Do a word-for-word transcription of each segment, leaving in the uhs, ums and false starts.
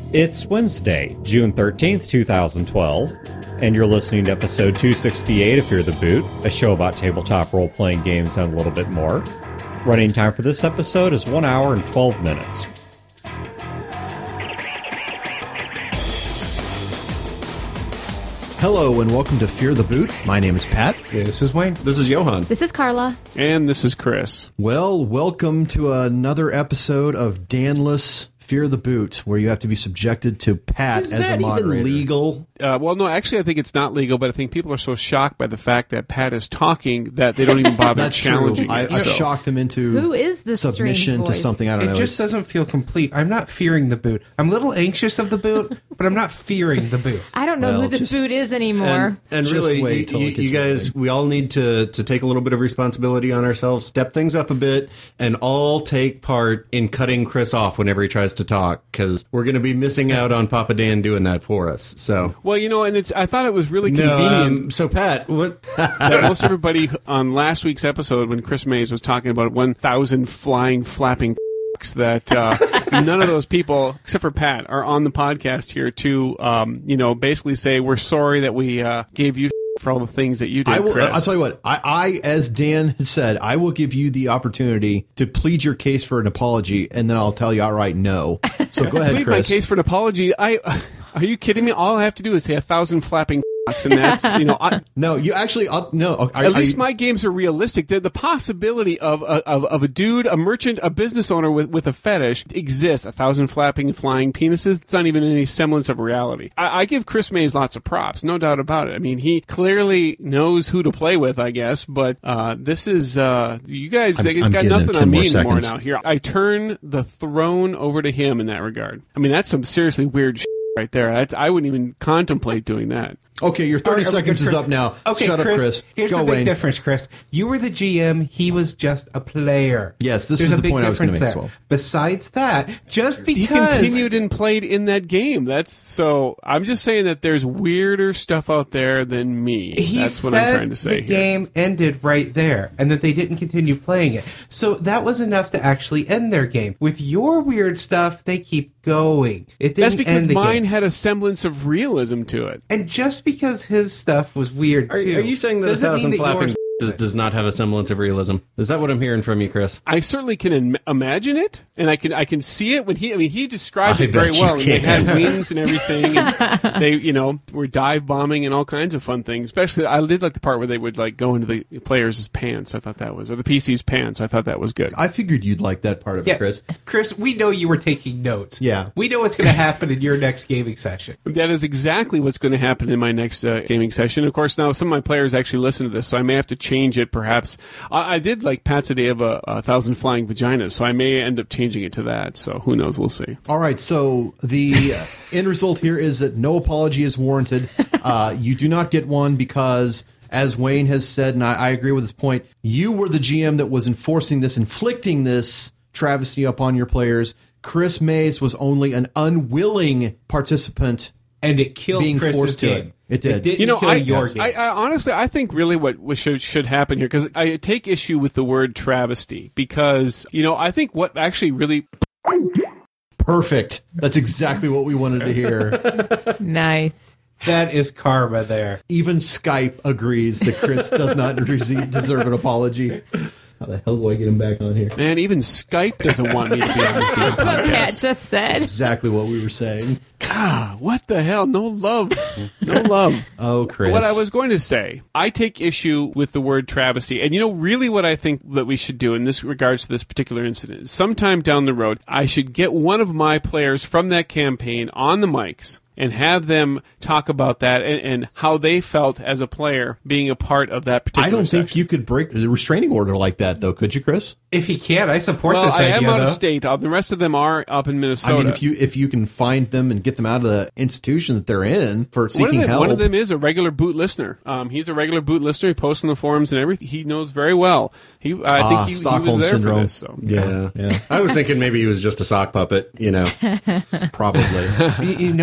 It's Wednesday, June thirteenth, twenty twelve, and you're listening to episode two sixty-eight of Fear the Boot, a show about tabletop role-playing games and a little bit more. Running time for this episode is one hour and twelve minutes. Hello and welcome to Fear the Boot. My name is Pat. This is Wayne. This is Johan. This is Carla. And this is Chris. Well, welcome to another episode of Danless Fear the Boot, where you have to be subjected to Pat Is as that a moderator. even legal? Uh, well, no, actually, I think it's not legal, but I think people are so shocked by the fact that Pat is talking that they don't even bother That's challenging true. I, it. I've So- shocked them into Who is this submission strange to voice? something. I don't It know. just It's- doesn't feel complete. I'm not fearing the boot. I'm a little anxious of the boot, but I'm not fearing the boot. I don't know Well, who this just- boot is anymore. And, and Just really, wait you, till it you, gets you guys, we all need to, to take a little bit of responsibility on ourselves, step things up a bit, and all take part in cutting Chris off whenever he tries to talk, because we're going to be missing out on Papa Dan doing that for us. So, Well, you know, and it's. I thought it was really no, convenient um, so Pat, what? that most everybody on last week's episode, when Chris Mays was talking about one thousand flying, flapping that uh, none of those people, except for Pat, are on the podcast here to, um, you know, basically say we're sorry that we uh, gave you for all the things that you did, I will, Chris. I'll tell you what, I, I, as Dan had said, I will give you the opportunity to plead your case for an apology, and then I'll tell you outright no. So go ahead, Plead my Chris. case for an apology. I are you kidding me? All I have to do is say a thousand flapping and that's, you know, I, No, you actually, I'll, no. Are, at least are, my games are realistic. The, the possibility of a, of, of a dude, a merchant, a business owner with, with a fetish exists. A thousand flapping, flying penises. It's not even any semblance of reality. I, I give Chris Mays lots of props, no doubt about it. I mean, he clearly knows who to play with, I guess. But uh, this is, uh, you guys, I'm- they I'm got getting nothing it. ten on more me anymore seconds. now. Here, I turn the throne over to him in that regard. I mean, that's some seriously weird shit right there. That's, I wouldn't even contemplate doing that. Okay, your thirty All right, seconds Chris- is up now. Okay, Shut Chris, up, Chris. Here's Go, the big Wayne. difference, Chris. You were the G M. He was just a player. Yes, this There's is a the big point I was gonna difference make as there. well. Besides that, just because He continued and played in that game. That's so. I'm just saying that there's weirder stuff out there than me. He That's said what I'm trying to say the here. game ended right there, and that they didn't continue playing it. So that was enough to actually end their game. With your weird stuff, they keep going. It didn't That's because end the mine game. had a semblance of realism to it. And just because his stuff was weird Are, too, are you saying that a doesn't mean thousand that flapping yours- does, does not have a semblance of realism? Is that what I'm hearing from you, Chris? I certainly can Im- imagine it, and I can I can see it when he. I mean, he described I it very bet you well. And they can. had wings and everything. And they, you know, were dive bombing and all kinds of fun things. Especially, I did like the part where they would like go into the players' pants. I thought that was, or the P C's pants. I thought that was good. I figured you'd like that part of Yeah, it, Chris. Chris, we know you were taking notes. Yeah. We know what's going to happen in your next gaming session. That is exactly what's going to happen in my next uh, gaming session. Of course, now some of my players actually listen to this, so I may have to change it. Perhaps I, I did like Pat's idea of a, a thousand flying vaginas, so I may end up changing it to that. So who knows? We'll see. All right, so the uh, end result here is that no apology is warranted. Uh, you do not get one because, as Wayne has said, and I, I agree with his point, you were the G M that was enforcing this, inflicting this travesty upon your players. Chris Mays was only an unwilling participant. And it killed Being Chris's forced to game. it. It did. It didn't You know, kill I, your I, game. I honestly, I think really what, what should should happen here, because I take issue with the word travesty, because you know, I think what actually really. Perfect. That's exactly what we wanted to hear. Nice. That is karma there. Even Skype agrees that Chris does not receive, deserve an apology. How the hell do I get him back on here? Man, even Skype doesn't want me to be on this damn That's what Pat podcast. just said. Exactly what we were saying. God, what the hell? No love. No love. Oh, Chris. What I was going to say, I take issue with the word travesty. And you know, really what I think that we should do in this regards to this particular incident is sometime down the road, I should get one of my players from that campaign on the mics and have them talk about that and, and how they felt as a player being a part of that particular I don't think section. you could break a restraining order like that, though, could you, Chris? If he can, I support Well, this I idea, am out though. of state. Uh, The rest of them are up in Minnesota. I mean, if you if you can find them and get them out of the institution that they're in for One of, seeking them, help. one of them is a regular boot listener. Um, he's a regular boot listener. He posts on the forums and everything. He knows very well. He, I Ah, think he, he Stockholm was there syndrome. for this. So. Yeah. I was thinking maybe he was just a sock puppet, you know. Probably. you, you notice in the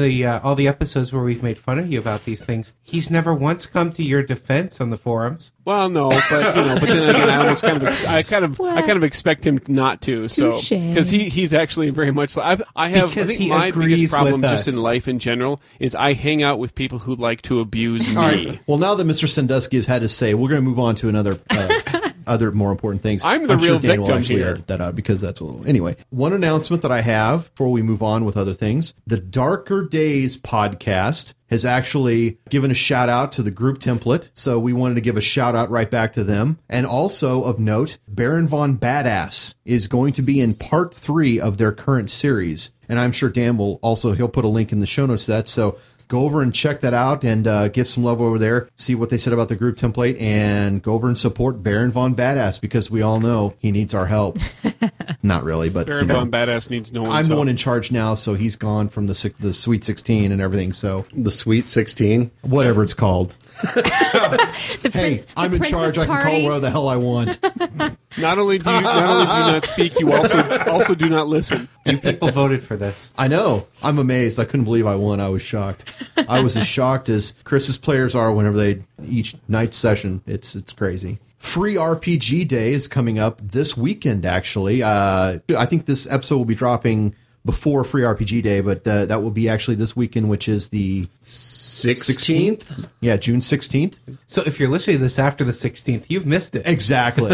the uh, all the episodes where we've made fun of you about these things, he's never once come to your defense on the forums. Well, no, but you know, but then again, I almost kind of, ex- I kind of, I kind of expect him not to. So Touche. because he, he's actually very much like I, I have. Because I think he my agrees biggest problem with just us. in life in general is I hang out with people who like to abuse me. All right. Well, now that Mister Sandusky has had his say, we're going to move on to another. Uh, Other more important things. I'm the sure real Dan will victim actually here. edit that out because that's a little. Anyway, one announcement that I have before we move on with other things: the Darker Days podcast has actually given a shout out to the group template, so we wanted to give a shout out right back to them. And also of note, Baron Von Badass is going to be in part three of their current series, and I'm sure Dan will also he'll put a link in the show notes to that. So. Go over and check that out and uh, give some love over there. See what they said about the group template and go over and support Baron Von Badass because we all know he needs our help. Not really, but Baron you know, Von Badass needs no one's I'm the help. one in charge now, so he's gone from the six- the Sweet sixteen and everything. So The Sweet sixteen. whatever it's called. The Hey, prince- the I'm in princess charge. I can call party. whatever the hell I want. Not only do you, not only do you not speak, you also also do not listen. You people voted for this. I know. I'm amazed. I couldn't believe I won. I was shocked. I was as shocked as Chris's players are whenever they each night session. It's it's crazy. Free R P G Day is coming up this weekend, actually. Uh, I think this episode will be dropping before Free R P G Day, but uh, that will be actually this weekend, which is the sixteenth? Yeah, June sixteenth. So if you're listening to this after the sixteenth, you've missed it. Exactly.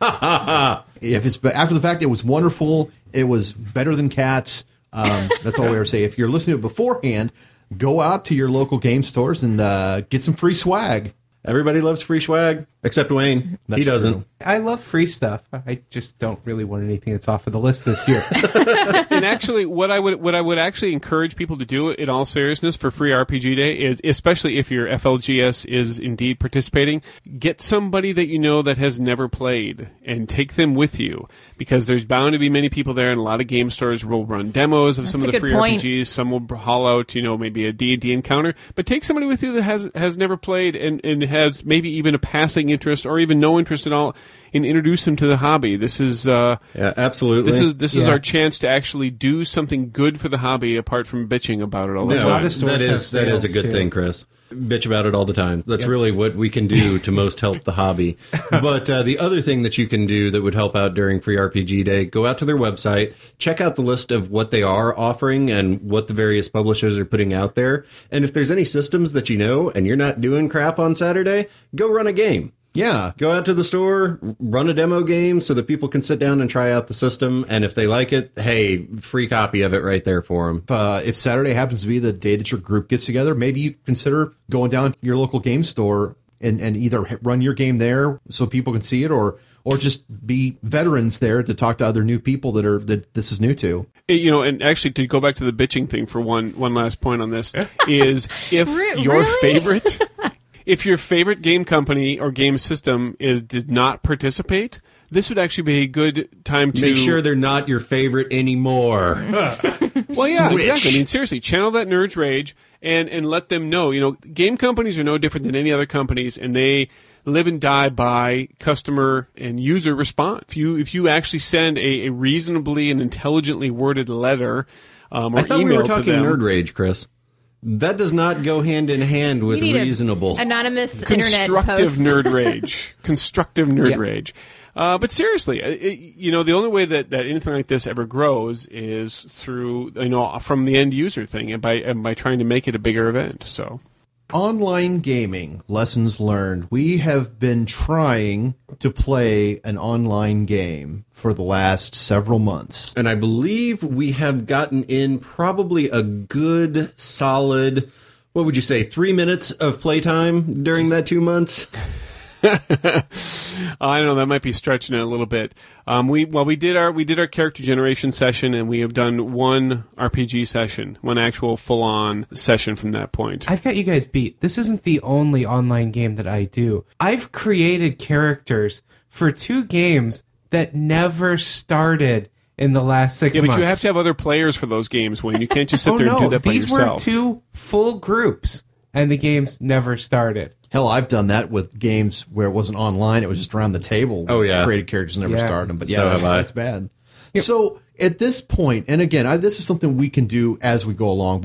If it's after the fact, it was wonderful. It was better than Cats. Um, that's all we ever say. If you're listening to it beforehand, go out to your local game stores and uh, get some free swag. Everybody loves free swag, except Wayne. That's he doesn't. true. I love free stuff. I just don't really want anything that's off of the list this year. And actually, what I would what I would actually encourage people to do, in all seriousness, for Free R P G Day is, especially if your F L G S is indeed participating, get somebody that you know that has never played and take them with you, because there's bound to be many people there, and a lot of game stores will run demos of some That's of a the good free point. R P Gs. Some will haul out, you know, maybe a D and D encounter, but take somebody with you that has has never played and and has maybe even a passing interest or even no interest at all, and introduce them to the hobby. This is uh, Yeah, absolutely. this is this is Yeah. our chance to actually do something good for the hobby, apart from bitching about it all the No, A lot time. of stores that have is that is a sales, good too. thing, Chris. Bitch about it all the time. That's really what we can do to most help the hobby. But uh, the other thing that you can do that would help out during Free R P G Day, go out to their website, check out the list of what they are offering and what the various publishers are putting out there. And if there's any systems that you know and you're not doing crap on Saturday, go run a game. Yeah. Go out to the store, run a demo game so that people can sit down and try out the system. And if they like it, hey, free copy of it right there for them. Uh, if Saturday happens to be the day that your group gets together, maybe you consider going down to your local game store and, and either run your game there so people can see it, or or just be veterans there to talk to other new people that are that this is new to. You know, and actually, to go back to the bitching thing for one one last point on this is if Re- your really? favorite. If your favorite game company or game system is did not participate, this would actually be a good time to Make sure they're not your favorite anymore. Well, yeah, Switch. exactly. I mean, seriously, channel that nerd's rage and and let them know. You know, game companies are no different than any other companies, and they live and die by customer and user response. If you if you actually send a, a reasonably and intelligently worded letter um, or I thought email we were to talking them, nerd rage, Chris. That does not go hand in hand with You need a reasonable. anonymous internet constructive post. nerd rage, constructive nerd Yeah. rage. Uh, but seriously, it, it- you know, the only way that, that anything like this ever grows is through, you know, from the end user thing and by and by trying to make it a bigger event. So. Online gaming, lessons learned. We have been trying to play an online game for the last several months. And I believe we have gotten in probably a good, solid, what would you say, three minutes of playtime during that two months? I don't know, that might be stretching it a little bit. Um, we well, we did our we did our character generation session, and we have done one R P G session, one actual full on session from that point. I've got you guys beat. This isn't the only online game that I do. I've created characters for two games that never started in the last six yeah, but months. you have to have other players for those games, Wayne. You can't just sit oh there no, and do that by these yourself. were two full groups, and the games never started. Hell, I've done that with games where it wasn't online. It was just around the table. Oh, yeah. Created characters and never Yeah. started them. But yeah, So that's, have I. that's bad. So at this point, and again, I, this is something we can do as we go along, but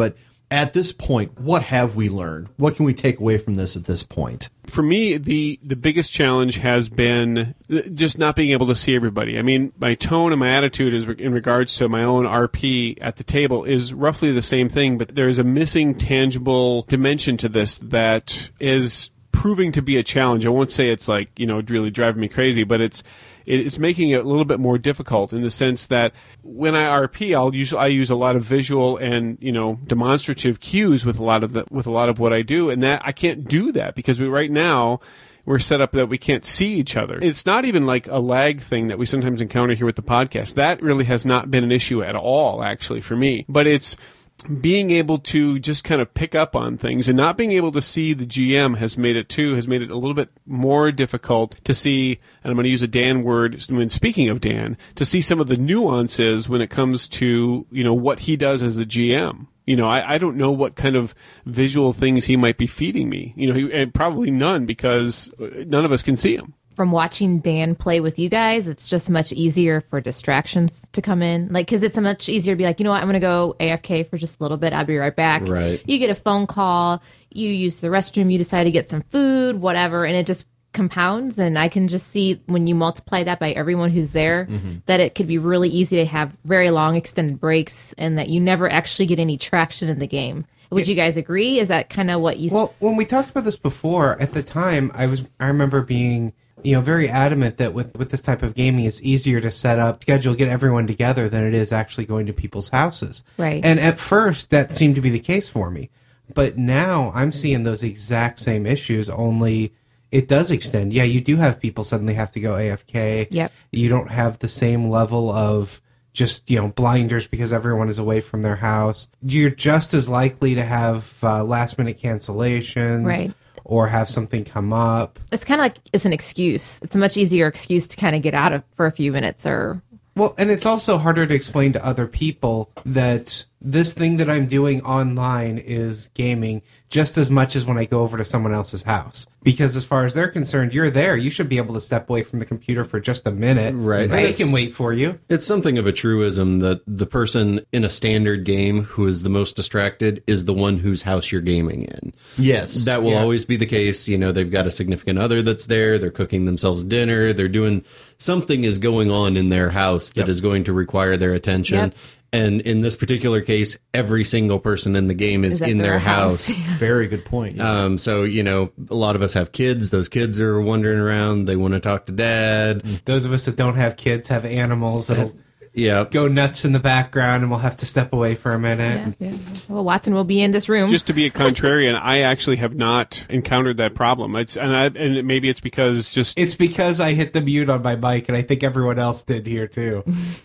At this point, what have we learned? What can we take away from this at this point? For me, the, the biggest challenge has been just not being able to see everybody. I mean, my tone and my attitude is in regards to my own R P at the table is roughly the same thing, but there's a missing tangible dimension to this that is proving to be a challenge. I won't say it's like, you know, really driving me crazy, but it's it's making it a little bit more difficult in the sense that when I R P, I'll use I use a lot of visual and, you know, demonstrative cues with a lot of the with a lot of what I do, and that I can't do that because we right now we're set up that we can't see each other. It's not even like a lag thing that we sometimes encounter here with the podcast. That really has not been an issue at all, actually, for me. But it's being able to just kind of pick up on things and not being able to see the G M has made it too, has made it a little bit more difficult to see, and I'm going to use a Dan word when speaking of Dan, to see some of the nuances when it comes to, you know, what he does as a G M. You know, I, I don't know what kind of visual things he might be feeding me, you know, he, and probably none because none of us can see him. From watching Dan play with you guys, it's just much easier for distractions to come in. Like, because it's much easier to be like, you know what, I'm going to go A F K for just a little bit. I'll be right back. Right. You get a phone call, you use the restroom, you decide to get some food, whatever, and it just compounds. And I can just see when you multiply that by everyone who's there, mm-hmm. that it could be really easy to have very long extended breaks and that you never actually get any traction in the game. Would you guys agree? Is that kind of what you... Well, when we talked about this before, at the time, I was I remember being... you know, very adamant that with, with this type of gaming, it's easier to set up, schedule, get everyone together than it is actually going to people's houses. Right. And at first, that seemed to be the case for me. But now I'm seeing those exact same issues, only it does extend. Yeah, you do have people suddenly have to go A F K. Yep. You don't have the same level of just, you know, blinders because everyone is away from their house. You're just as likely to have uh, last-minute cancellations. Right. Or have something come up. It's kind of like it's an excuse. It's a much easier excuse to kind of get out of for a few minutes or... Well, and it's also harder to explain to other people that this thing that I'm doing online is gaming just as much as when I go over to someone else's house. Because as far as they're concerned, you're there. You should be able to step away from the computer for just a minute. Right. And Right. they can wait for you. It's something of a truism that the person in a standard game who is the most distracted is the one whose house you're gaming in. Yes. That will Yeah. always be the case. You know, they've got a significant other that's there. They're cooking themselves dinner. They're doing something is going on in their house that Yep. is going to require their attention. Yep. And in this particular case, every single person in the game is, Is at in their, their house. house. Very good point. Yeah. Um, so, you know, a lot of us have kids. Those kids are wandering around. They want to talk to dad. Those of us that don't have kids have animals that'll Yeah. go nuts in the background and we'll have to step away for a minute. Yeah, yeah. Well, Watson will be in this room. Just to be a contrarian, I actually have not encountered that problem. It's and I, and maybe it's because just It's because I hit the mute on my mic, and I think everyone else did here, too.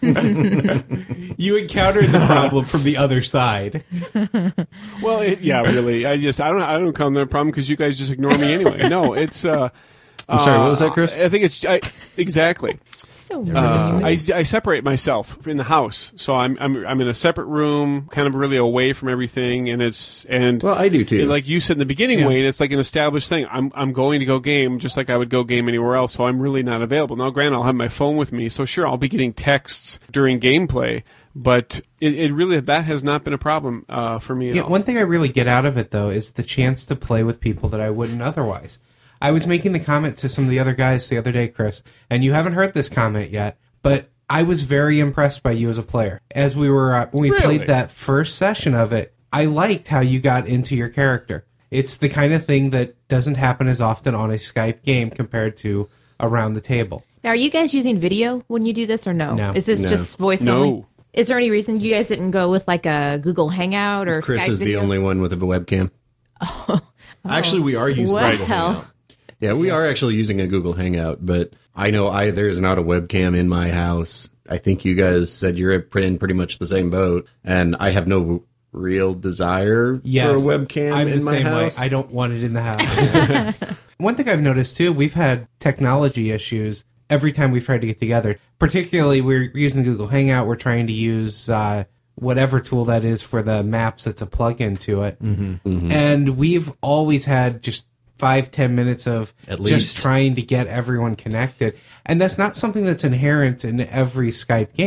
You encountered the problem from the other side. well, it, yeah, really. I just I don't I don't encounter that problem because you guys just ignore me anyway. No, it's. Uh, I'm sorry, what was that, Chris? I think it's I, exactly. so Uh, I, I separate myself in the house, so I'm I'm I'm in a separate room, kind of really away from everything, and it's and Well, I do too. like you said in the beginning, Yeah. Wayne, it's like an established thing. I'm I'm going to go game just like I would go game anywhere else, so I'm really not available. Now, granted, I'll have my phone with me, so sure, I'll be getting texts during gameplay, but it, it really that has not been a problem uh, for me at Yeah, all. one thing I really get out of it, though, is the chance to play with people that I wouldn't otherwise. I was making the comment to some of the other guys the other day, Chris, and you haven't heard this comment yet, but I was very impressed by you as a player. As we were, uh, when we Really? played that first session of it, I liked how you got into your character. It's the kind of thing that doesn't happen as often on a Skype game compared to around the table. Now, are you guys using video when you do this or no? No. Is this No. just voice No. only? Is there any reason you guys didn't go with like a Google Hangout or Chris Skype is the video? only one with a webcam. Actually, we are using Well. Google Hangout. Yeah, we are actually using a Google Hangout, but I know I there is not a webcam in my house. I think you guys said you're in pretty much the same boat, and I have no real desire Yes, for a webcam I'm in the my same house. way. I don't want it in the house. One thing I've noticed too, we've had technology issues every time we've tried to get together. Particularly, we're using Google Hangout. We're trying to use uh, whatever tool that is for the maps that's a plug-in to it, mm-hmm. and we've always had just five ten minutes of At just least. trying to get everyone connected, and that's not something that's inherent in every Skype game.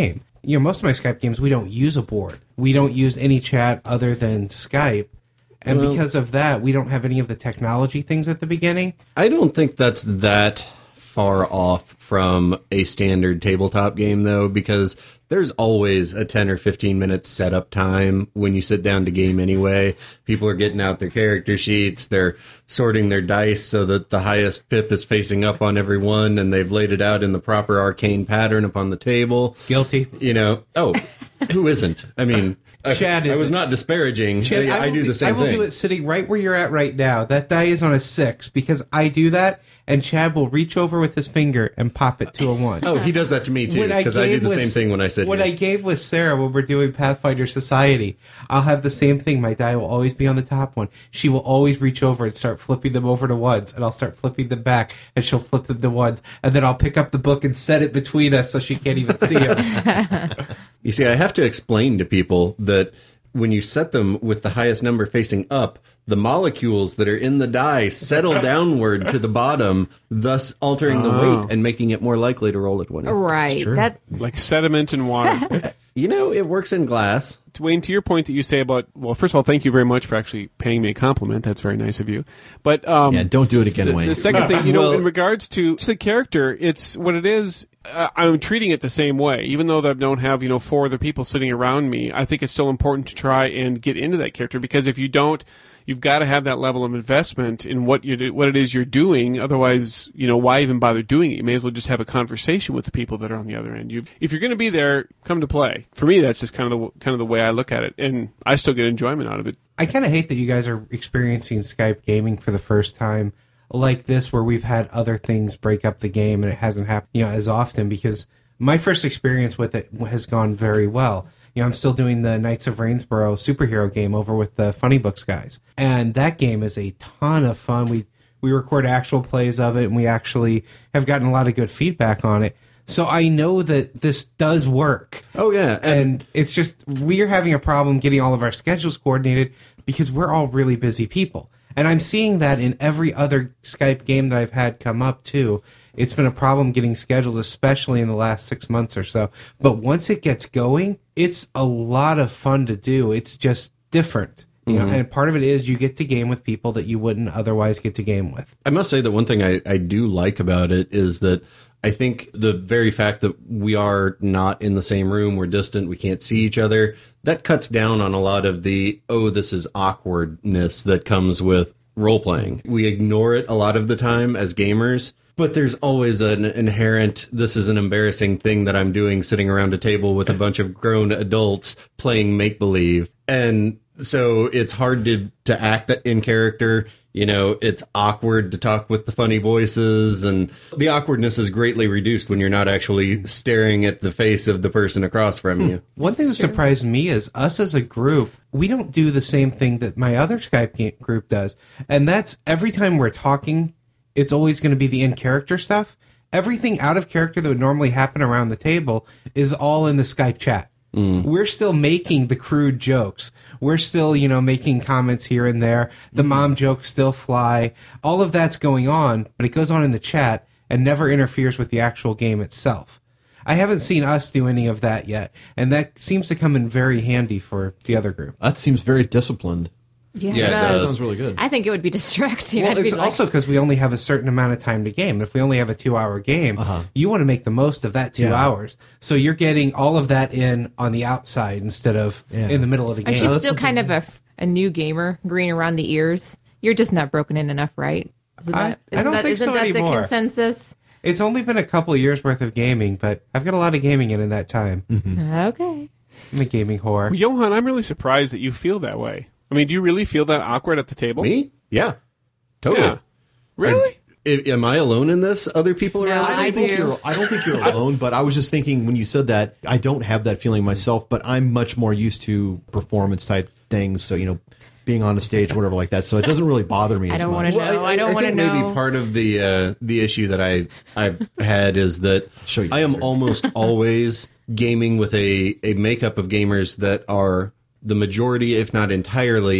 you know, most of my Skype games, we don't use a board. We don't use any chat other than Skype. And Well- because of that, we don't have any of the technology things at the beginning. I don't think that's that far off from a standard tabletop game, though, because there's always a ten or fifteen minute setup time when you sit down to game anyway. People are getting out their character sheets, they're sorting their dice so that the highest pip is facing up on every one, and they've laid it out in the proper arcane pattern upon the table. Guilty. You know, oh, who isn't? I mean, I, Chad I was isn't. not disparaging. Chad, I, I will do the same I will thing. do it sitting right where you're at right now. That die is on a six because I do that, and Chad will reach over with his finger and pop it to a one. Oh, he does that to me too, because I, I do game the with- same thing when I sit When here. I game with Sarah when we're doing Pathfinder Society, I'll have the same thing. My die will always be on the top one. She will always reach over and start flipping them over to ones, and I'll start flipping them back, and she'll flip them to ones, and then I'll pick up the book and set it between us so she can't even see them. You see, I have to explain to people that when you set them with the highest number facing up, the molecules that are in the die settle downward to the bottom, thus altering the weight and making it more likely to roll at one. Right. That Like sediment and water. You know, it works in glass. Wayne, to your point that you say about, well, first of all, thank you very much for actually paying me a compliment. That's very nice of you. But um, Yeah, don't do it again, the, Wayne. the second thing, you know, Well- in regards to the character, it's what it is. Uh, I'm treating it the same way, even though I don't have, you know, four other people sitting around me. I think it's still important to try and get into that character, because if you don't, you've got to have that level of investment in what you do, what it is you're doing. Otherwise, you know, why even bother doing it? You may as well just have a conversation with the people that are on the other end. You, if you're going to be there, come to play. For me, that's just kind of the kind of the way I look at it, and I still get enjoyment out of it. I kind of hate that you guys are experiencing Skype gaming for the first time like this, where we've had other things break up the game and it hasn't happened, you know, as often, because my first experience with it has gone very well. You know, I'm still doing the Knights of Rainsborough superhero game over with the Funny Books guys, and that game is a ton of fun. We we record actual plays of it, and we actually have gotten a lot of good feedback on it. So I know that this does work. Oh, yeah. And, And it's just, we're having a problem getting all of our schedules coordinated because we're all really busy people. And I'm seeing that in every other Skype game that I've had come up, too. It's been a problem getting schedules, especially in the last six months or so. But once it gets going, it's a lot of fun to do. It's just different. You know, and part of it is you get to game with people that you wouldn't otherwise get to game with. I must say that one thing I, I do like about it is that I think the very fact that we are not in the same room, we're distant, we can't see each other, that cuts down on a lot of the, oh, this is awkwardness that comes with role-playing. We ignore it a lot of the time as gamers, but there's always an inherent, this is an embarrassing thing that I'm doing sitting around a table with a bunch of grown adults playing make-believe. And so it's hard to, to act in character. You know, it's awkward to talk with the funny voices, and the awkwardness is greatly reduced when you're not actually staring at the face of the person across from you. One thing that surprised me is us as a group, we don't do the same thing that my other Skype ga- group does. And that's every time we're talking, it's always going to be the in-character stuff. Everything out of character that would normally happen around the table is all in the Skype chat. Mm. We're still making the crude jokes. We're still, you know, making comments here and there. The mom jokes still fly. All of that's going on, but it goes on in the chat and never interferes with the actual game itself. I haven't seen us do any of that yet, and that seems to come in very handy for the other group. That seems very disciplined. yeah, Yeah, it it That does. sounds really good. I think it would be distracting. Well, I'd be it's like, also because we only have a certain amount of time to game. If we only have a two-hour game, Uh-huh. you want to make the most of that two Yeah. hours. So you're getting all of that in on the outside instead of Yeah. in the middle of the aren't game. you that's still kind of a, f- a new gamer, green around the ears? You're just not broken in enough, right? Isn't I- that, I isn't don't that, think isn't so that anymore. the consensus? It's only been a couple of years worth of gaming, but I've got a lot of gaming in in that time. Okay. I'm a gaming whore. Well, Johan, I'm really surprised that you feel that way. I mean, do you really feel that awkward at the table? Me? Yeah. Totally. Yeah. Really? I- am I alone in this? Other people No, around? I don't think do. You're, I don't think you're alone, but I was just thinking when you said that, I don't have that feeling myself, but I'm much more used to performance type things. So, you know, being on a stage or whatever like that. So it doesn't really bother me I as don't much. wanna know. No, I don't wanna think know. Maybe part of the uh, the issue that I I've had is that Show you I am later. almost always gaming with a a makeup of gamers that are the majority, if not entirely,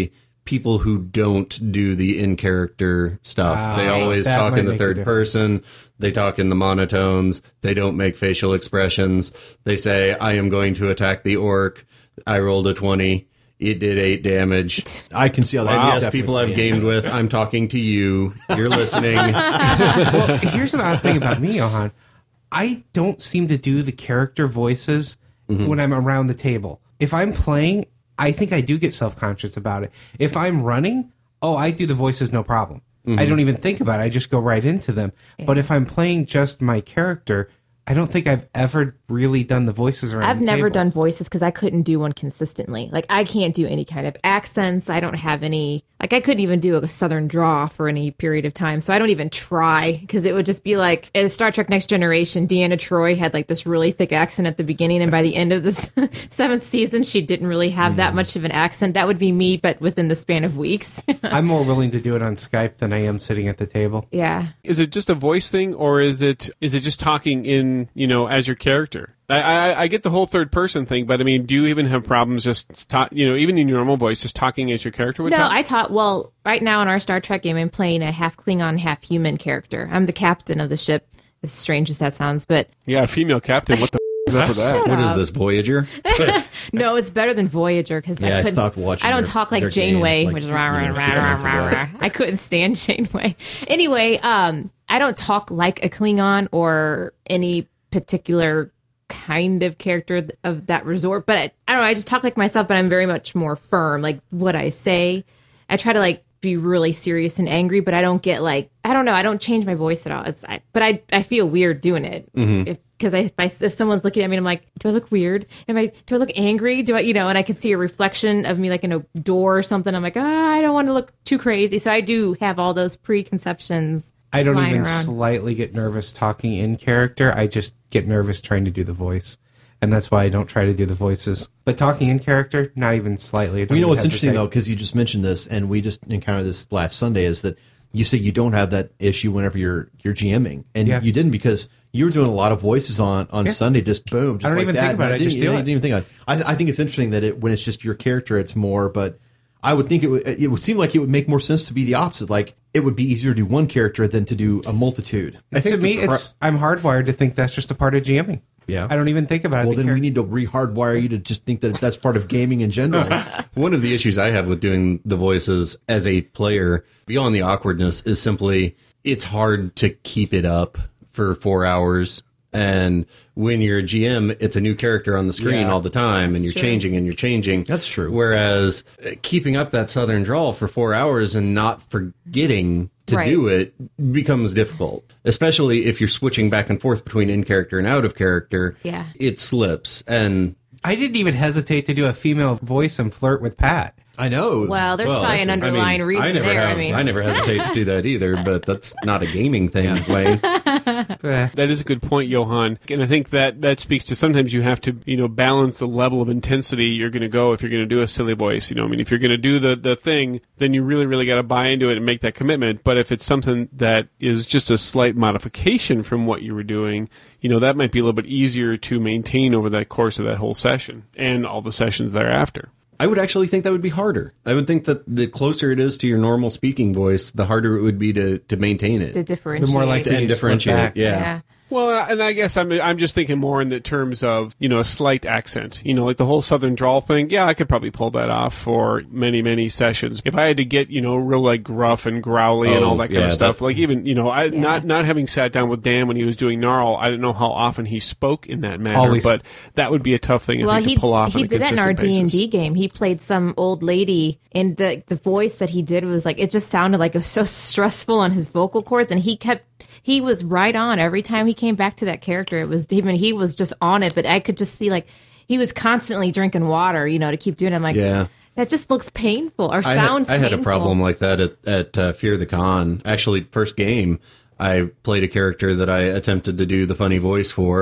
people who don't do the in-character stuff. Ah, they always that talk might in the make a third difference. person. They talk in the monotones. They don't make facial expressions. They say, I am going to attack the orc. I rolled a twenty. It did eight damage. I can see how that. And yes, definitely people I've can be. gamed with, I'm talking to you. You're listening. Well, here's an odd thing about me, Johan. I don't seem to do the character voices when I'm around the table. If I'm playing, I think I do get self-conscious about it. If I'm running, oh, I do the voices no problem. I don't even think about it. I just go right into them. But if I'm playing just my character, I don't think I've ever really done the voices around I've the never table. done voices because I couldn't do one consistently. Like, I can't do any kind of accents. I don't have any, like, I couldn't even do a Southern draw for any period of time. So I don't even try because it would just be like, in Star Trek Next Generation, Deanna Troi had like this really thick accent at the beginning. And by the end of the s- seventh season, she didn't really have that much of an accent. That would be me, but within the span of weeks. I'm more willing to do it on Skype than I am sitting at the table. Yeah. Is it just a voice thing, or is it is it just talking in, you know, as your character? I, I, I get the whole third person thing, but I mean, do you even have problems just talk, you know, even in your normal voice, just talking as your character would No, talk? I taught, well, right now in our Star Trek game, I'm playing a half Klingon, half human character. I'm the captain of the ship, as strange as that sounds, but Yeah, female captain. What the f- is up with that? What is this, Voyager? no, it's better than Voyager because Yeah, I I couldn't. stopped watching I don't their- talk like their Janeway, game, like, which is you rah, rah, know, rah, six rah, months rah, ago. rah. I couldn't stand Janeway. Anyway, um, I don't talk like a Klingon or any particular kind of character of that resort, but I, I don't know. I just talk like myself, but I'm very much more firm. Like what I say, I try to like be really serious and angry, but I don't get like, I don't know. I don't change my voice at all. It's, I, but I, I feel weird doing it. If, Because I, if, I, if someone's looking at me, and I'm like, do I look weird? Am I? Do I look angry? Do I, you know? And I can see a reflection of me, like in a door or something. I'm like, ah, I don't want to look too crazy. So I do have all those preconceptions. I don't flying even around. slightly get nervous talking in character. I just get nervous trying to do the voice. And that's why I don't try to do the voices. But talking in character, not even slightly. I don't Well, you know even what's interesting hesitate. though, because you just mentioned this, and we just encountered this last Sunday, is that you say you don't have that issue whenever you're you're GMing, and Yeah. you didn't because you were doing a lot of voices on on Yeah. Sunday, just boom, just I don't like even that. think about and it, I didn't, just you do didn't it. even think on. I, I think it's interesting that it, when it's just your character, it's more. But I would think it would it would seem like it would make more sense to be the opposite. Like it would be easier to do one character than to do a multitude. I think to me, the pro- it's I'm hardwired to think that's just a part of GMing. Yeah. I don't even think about it. Well, The then char- we need to re-hardwire you to just think that that's part of gaming in general. One of the issues I have with doing the voices as a player, beyond the awkwardness, is simply it's hard to keep it up for four hours. And when you're a G M, it's a new character on the screen Yeah. all the time, and That's you're true. changing and you're changing. That's true. Whereas uh, keeping up that Southern drawl for four hours and not forgetting to Right. do it becomes difficult, especially if you're switching back and forth between in character and out of character. Yeah. It slips. And I didn't even hesitate to do a female voice and flirt with Pat. I know. Well, there's Well, probably an that's- I underlying mean, reason I never there. Have, I mean, I never hesitate to do that either, but that's not a gaming thing, Wayne. Eh. That is a good point, Johan. And I think that that speaks to sometimes you have to, you know, balance the level of intensity you're going to go if you're going to do a silly voice. You know, I mean, if you're going to do the, the thing, then you really, really got to buy into it and make that commitment. But if it's something that is just a slight modification from what you were doing, you know, that might be a little bit easier to maintain over that course of that whole session and all the sessions thereafter. I would actually think that would be harder. I would think that the closer it is to your normal speaking voice, the harder it would be to, to maintain it. to differentiate. The more likely and you slip differentiate, back. yeah. yeah. Well, and I guess I'm I'm just thinking more in the terms of, you know, a slight accent. You know, like the whole Southern drawl thing. Yeah, I could probably pull that off for many, many sessions. If I had to get, you know, real like gruff and growly and Oh, all that kind yeah, of stuff, that- like even, you know, I Yeah. not not having sat down with Dan when he was doing Gnarl, I don't know how often he spoke in that manner, Always. but that would be a tough thing I Well, think he to pull off he on a did that in our consistent D and D basis. game. He played some old lady, and the the voice that he did was like it just sounded like it was so stressful on his vocal cords, and he kept he was right on every time he came back to that character. It was even he was just on it, but I could just see like he was constantly drinking water, you know, to keep doing it. I'm like, Yeah. that just looks painful or I had, sounds. I had a painful. problem like that at, at uh, Fear the Con. Actually, first game, I played a character that I attempted to do the funny voice for,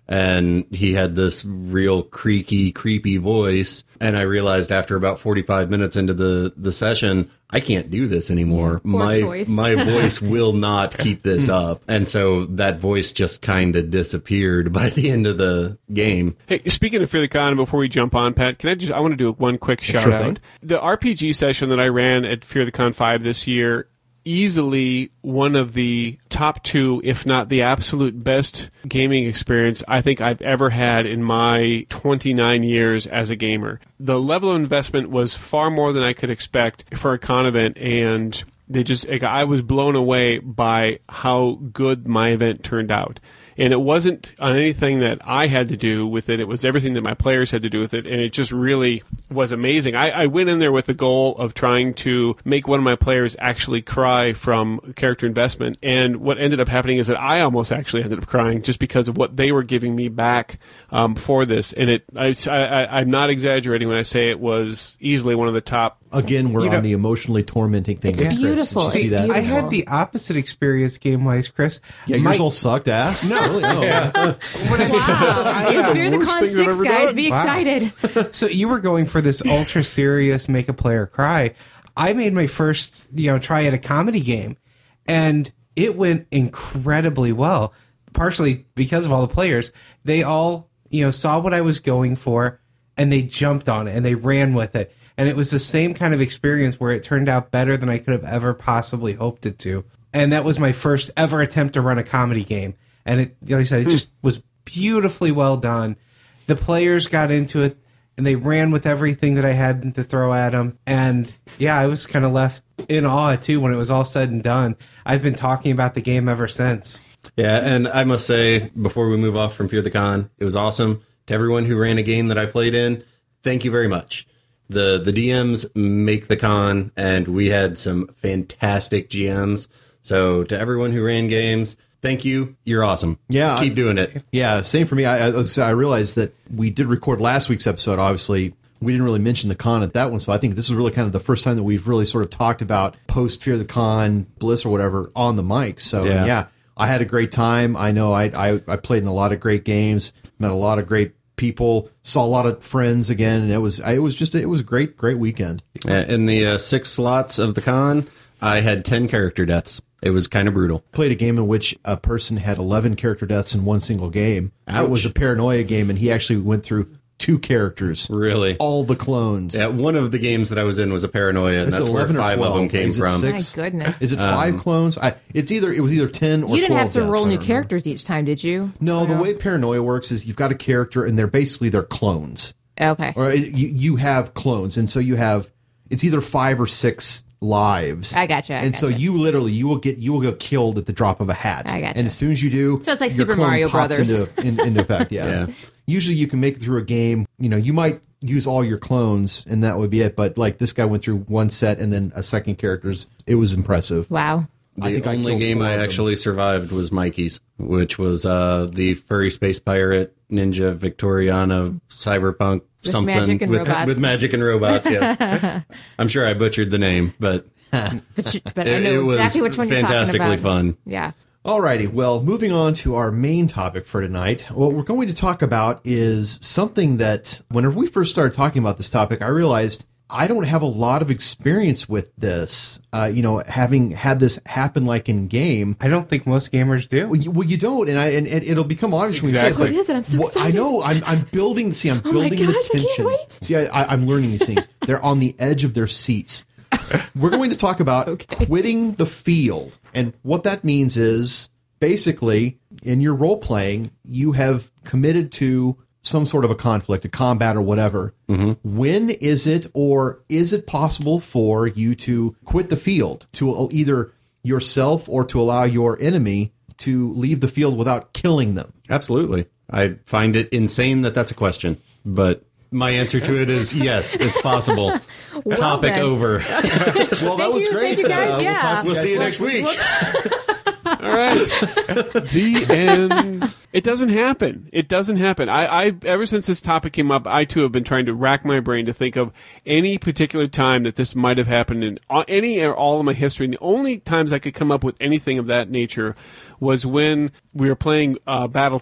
and he had this real creaky, creepy voice. And I realized after about forty-five minutes into the, the session, I can't do this anymore. Poor my choice. my voice will not keep this up. And so that voice just kind of disappeared by the end of the game. Hey, speaking of Fear the Con, before we jump on, Pat, can I just, I want to do one quick shout Sure out. thing. The R P G session that I ran at Fear the Con five this year, easily one of the top two, if not the absolute best gaming experience I think I've ever had in my twenty-nine years as a gamer. The level of investment was far more than I could expect for a con event, and they just, like, I was blown away by how good my event turned out. And it wasn't on anything that I had to do with it. It was everything that my players had to do with it. And it just really was amazing. I, I went in there with the goal of trying to make one of my players actually cry from character investment. And what ended up happening is that I almost actually ended up crying just because of what they were giving me back um, for this. And it, I, I, I'm not exaggerating when I say it was easily one of the top. Again, we're You on know- the emotionally tormenting thing. It's with Chris. beautiful. Did you see It's that? beautiful. I had the opposite experience game-wise, Chris. Yeah, yours My- all sucked ass. No, really? No. Wow. Fear the Worst Con thing I've six, ever guys. done. Be Wow. excited. So you were going for this ultra serious make a player cry. I made my first, you know, try at a comedy game, and it went incredibly well. Partially because of all the players, they all, you know, saw what I was going for, and they jumped on it and they ran with it. And it was the same kind of experience where it turned out better than I could have ever possibly hoped it to. And that was my first ever attempt to run a comedy game. And it, like I said, it just was beautifully well done. The players got into it, and they ran with everything that I had to throw at them. And yeah, I was kind of left in awe too when it was all said and done. I've been talking about the game ever since. Yeah, and I must say, before we move off from Fear the Con, it was awesome. To everyone who ran a game that I played in, thank you very much. The the D Ms make the con, and we had some fantastic G Ms. So to everyone who ran games, thank you. You're awesome. Yeah, Keep I- doing it. Yeah, same for me. I, I, I realized that we did record last week's episode. Obviously, we didn't really mention the con at that one, so I think this is really kind of the first time that we've really sort of talked about post Fear the Con, Bliss, or whatever on the mic. So yeah, Yeah. I had a great time. I know I, I I played in a lot of great games, met a lot of great people, saw a lot of friends again, and it was it was just it was a great great weekend. Uh, In the uh, six slots of the con, I had ten character deaths. It was kind of brutal. Played a game in which a person had eleven character deaths in one single game. Ouch. It was a paranoia game, and he actually went through two characters, Really? all the clones. Yeah, one of the games that I was in was a paranoia, and Is it that's where eleven or five of twelve? them came Is it from. six? My goodness. Is it five clones? I, it's either it was either ten or You didn't twelve have to deaths, roll I new don't remember. characters each time, did you? No, the way paranoia works is you've got a character, and they're basically they're clones, Okay. or it, you, you have clones, and so you have it's either five or six lives. I gotcha, I and so gotcha. you literally you will get you will get killed at the drop of a hat. I gotcha. And as soon as you do, So it's like your Super clone Mario pops Brothers. into, in, into effect. Yeah. Yeah. Usually you can make it through a game. You know, you might use all your clones, and that would be it. But like this guy went through one set and then a second character's. It was impressive. Wow. I The think I only killed game four I of them. actually survived was Mikey's, which was uh, the furry space pirate ninja Victoriana cyberpunk With something magic and with, robots. with magic and robots. Yes, I'm sure I butchered the name, but But, you, but it, I know it was exactly which one you're talking fantastically about. fun. Yeah. Alrighty, well, moving on to our main topic for tonight. What we're going to talk about is something that, whenever we first started talking about this topic, I realized I don't have a lot of experience with this. Uh, you know, having had this happen like in game. I don't think most gamers do. Well, you, well, you don't, and I and, and it'll become obvious when you say it. Exactly. but What is it? I'm so what- I excited. know. I'm I'm building. See, I'm Oh my building gosh, the I can't tension. wait. See, I, I, I'm learning these things. They're on the edge of their seats. We're going to talk about Okay. quitting the field, and what that means is basically in your role playing, you have committed to some sort of a conflict, a combat, or whatever. When is it, or is it possible for you to quit the field, to either yourself or to allow your enemy to leave the field without killing them? Absolutely, I find it insane that that's a question, but my answer to it is yes, it's possible. Topic then. over. Well, that Thank was you, great. thank you, guys. Uh, we'll Yeah. talk to We'll guys see you next next week. All right. The end. It doesn't happen. It doesn't happen. I, I ever since this topic came up, I too have been trying to rack my brain to think of any particular time that this might have happened in uh, any or all of my history. And the only times I could come up with anything of that nature was when we were playing uh, BattleTech.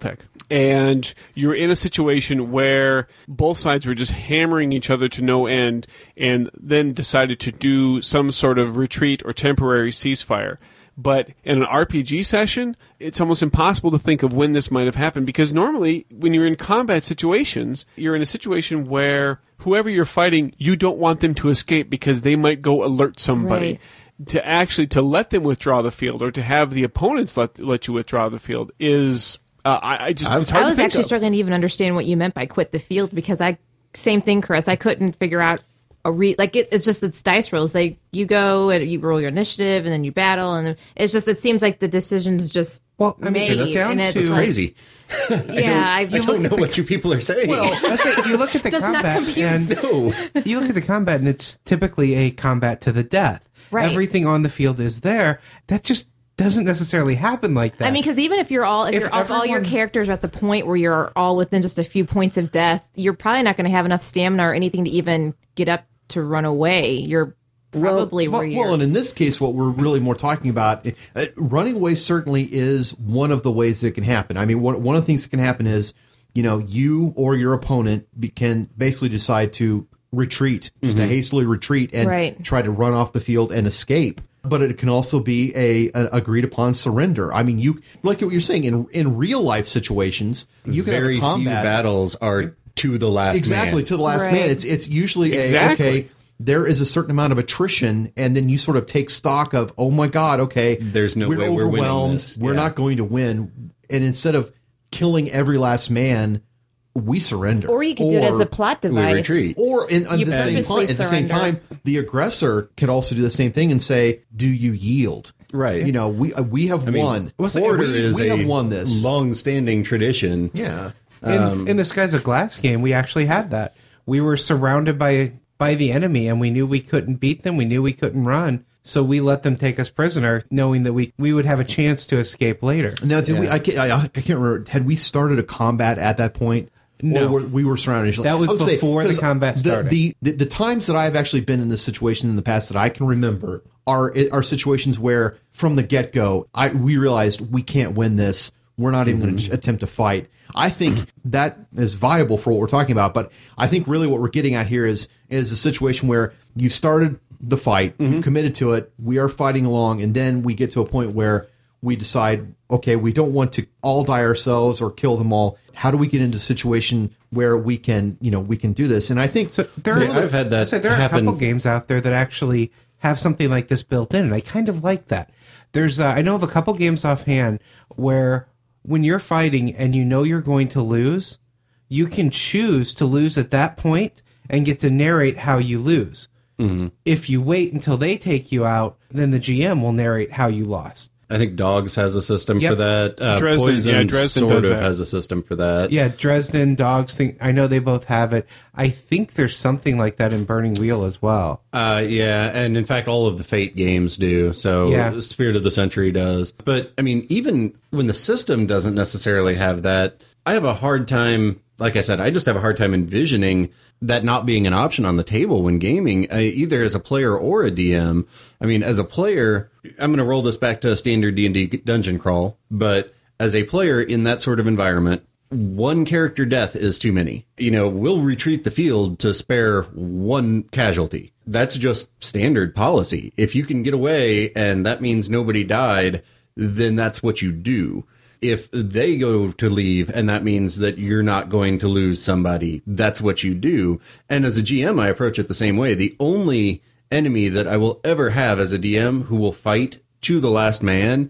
and you're in a situation where both sides were just hammering each other to no end, and then decided to do some sort of retreat or temporary ceasefire. But in an R P G session, it's almost impossible to think of when this might have happened, because normally when you're in combat situations, you're in a situation where whoever you're fighting, you don't want them to escape because they might go alert somebody. Right. To actually to let them withdraw the field, or to have the opponents let let you withdraw the field, is uh, I, I just it's hard I was to think actually of. struggling to even understand what you meant by quit the field, because I same thing, Chris. I couldn't figure out a re like it, it's just it's dice rolls. Like you go and you roll your initiative and then you battle, and it's just it seems like the decision's just Well, I mean, made. it's down and to- it's It's like- crazy. Yeah, I, I don't know what you people are saying. I say you look at the Does not combat, compute. and no. you look at the combat, and it's typically a combat to the death. Right. Everything on the field is there. That just doesn't necessarily happen like that. I mean, because even if you're all, if, If you're, if all your everyone- characters are at the point where you're all within just a few points of death, you're probably not going to have enough stamina or anything to even get up to run away. You're probably well, where you're. well, and in this case, what we're really more talking about, uh, running away certainly is one of the ways that it can happen. I mean, one, one of the things that can happen is, you know, you or your opponent be, can basically decide to retreat, just to hastily retreat and Right. try to run off the field and escape. But it can also be a an agreed upon surrender. I mean, you like what you're saying in in real life situations, you can Very have a few combat battles are to the last exactly man. to the last Right. man. It's it's usually a, Exactly. okay. There is a certain amount of attrition, and then you sort of take stock of, oh my god, okay, There's no we're way we're winning overwhelmed. this. We're Yeah. not going to win, and instead of killing every last man, we surrender. or you could do it as Or- a plot we device. retreat. Or in, at You the same purposely point, at the same surrender. time, the aggressor could also do the same thing and say, "Do you yield?" Right. You know, we uh, we have I mean, won. Porter we, is we a have won this. long-standing tradition. yeah. in, in the Skies of Glass game, we actually had that. We were surrounded by by the enemy, and we knew we couldn't beat them. We knew we couldn't run, so we let them take us prisoner, knowing that we we would have a chance to escape later. Now, did we? I can't, I, I can't remember. Had we started a combat at that point? No. Or were, we were surrounded initially. That was I would say, before the 'cause combat started. The, the the times that I've actually been in this situation in the past that I can remember are are situations where from the get go, I we realized we can't win this. We're not even going to attempt to fight. I think that is viable for what we're talking about. But I think really what we're getting at here is is a situation where you started the fight, you've committed to it, we are fighting along, and then we get to a point where we decide, okay, we don't want to all die ourselves or kill them all. How do we get into a situation where we can, you know, we can do this? And I think So there See, are, I've had that I said there are happen. a couple games out there that actually have something like this built in, and I kind of like that. There's uh, I know of a couple games offhand where when you're fighting and you know you're going to lose, you can choose to lose at that point and get to narrate how you lose. Mm-hmm. If you wait until they take you out, then the G M will narrate how you lost. I think Dogs has a system Yep. for that. Uh, Dresden, Poison yeah, Dresden sort does of that. has a system for that. Yeah, Dresden, Dogs, thing, I know they both have it. I think there's something like that in Burning Wheel as well. Uh, yeah, and in fact, all of the Fate games do. So Yeah. Spirit of the Century does. But I mean, even when the system doesn't necessarily have that, I have a hard time. Like I said, I just have a hard time envisioning that not being an option on the table when gaming, uh, either as a player or a D M. I mean, as a player, I'm going to roll this back to a standard D and D dungeon crawl, but as a player in that sort of environment, one character death is too many. You know, we'll retreat the field to spare one casualty. That's just standard policy. If you can get away and that means nobody died, then that's what you do. If they go to leave and that means that you're not going to lose somebody, that's what you do. And as a G M, I approach it the same way. The only enemy that I will ever have as a D M who will fight to the last man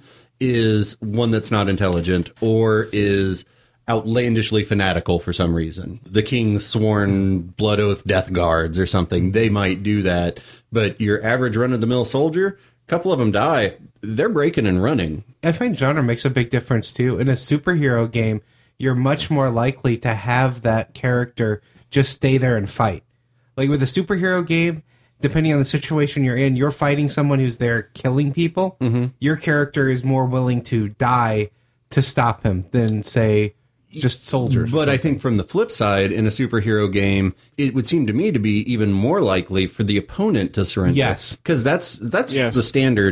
is one that's not intelligent or is outlandishly fanatical for some reason. The King's Sworn Blood Oath Death Guards or something, they might do that. But your average run-of-the-mill soldier, a couple of them die, they're breaking and running. I find genre makes a big difference too. In a superhero game, you're much more likely to have that character just stay there and fight. Like with a superhero game, depending on the situation you're in, you're fighting someone who's there killing people. Mm-hmm. Your character is more willing to die to stop him than, say, just soldiers. But I think from the flip side, in a superhero game, it would seem to me to be even more likely for the opponent to surrender. Yes. Because that's, that's Yes. the standard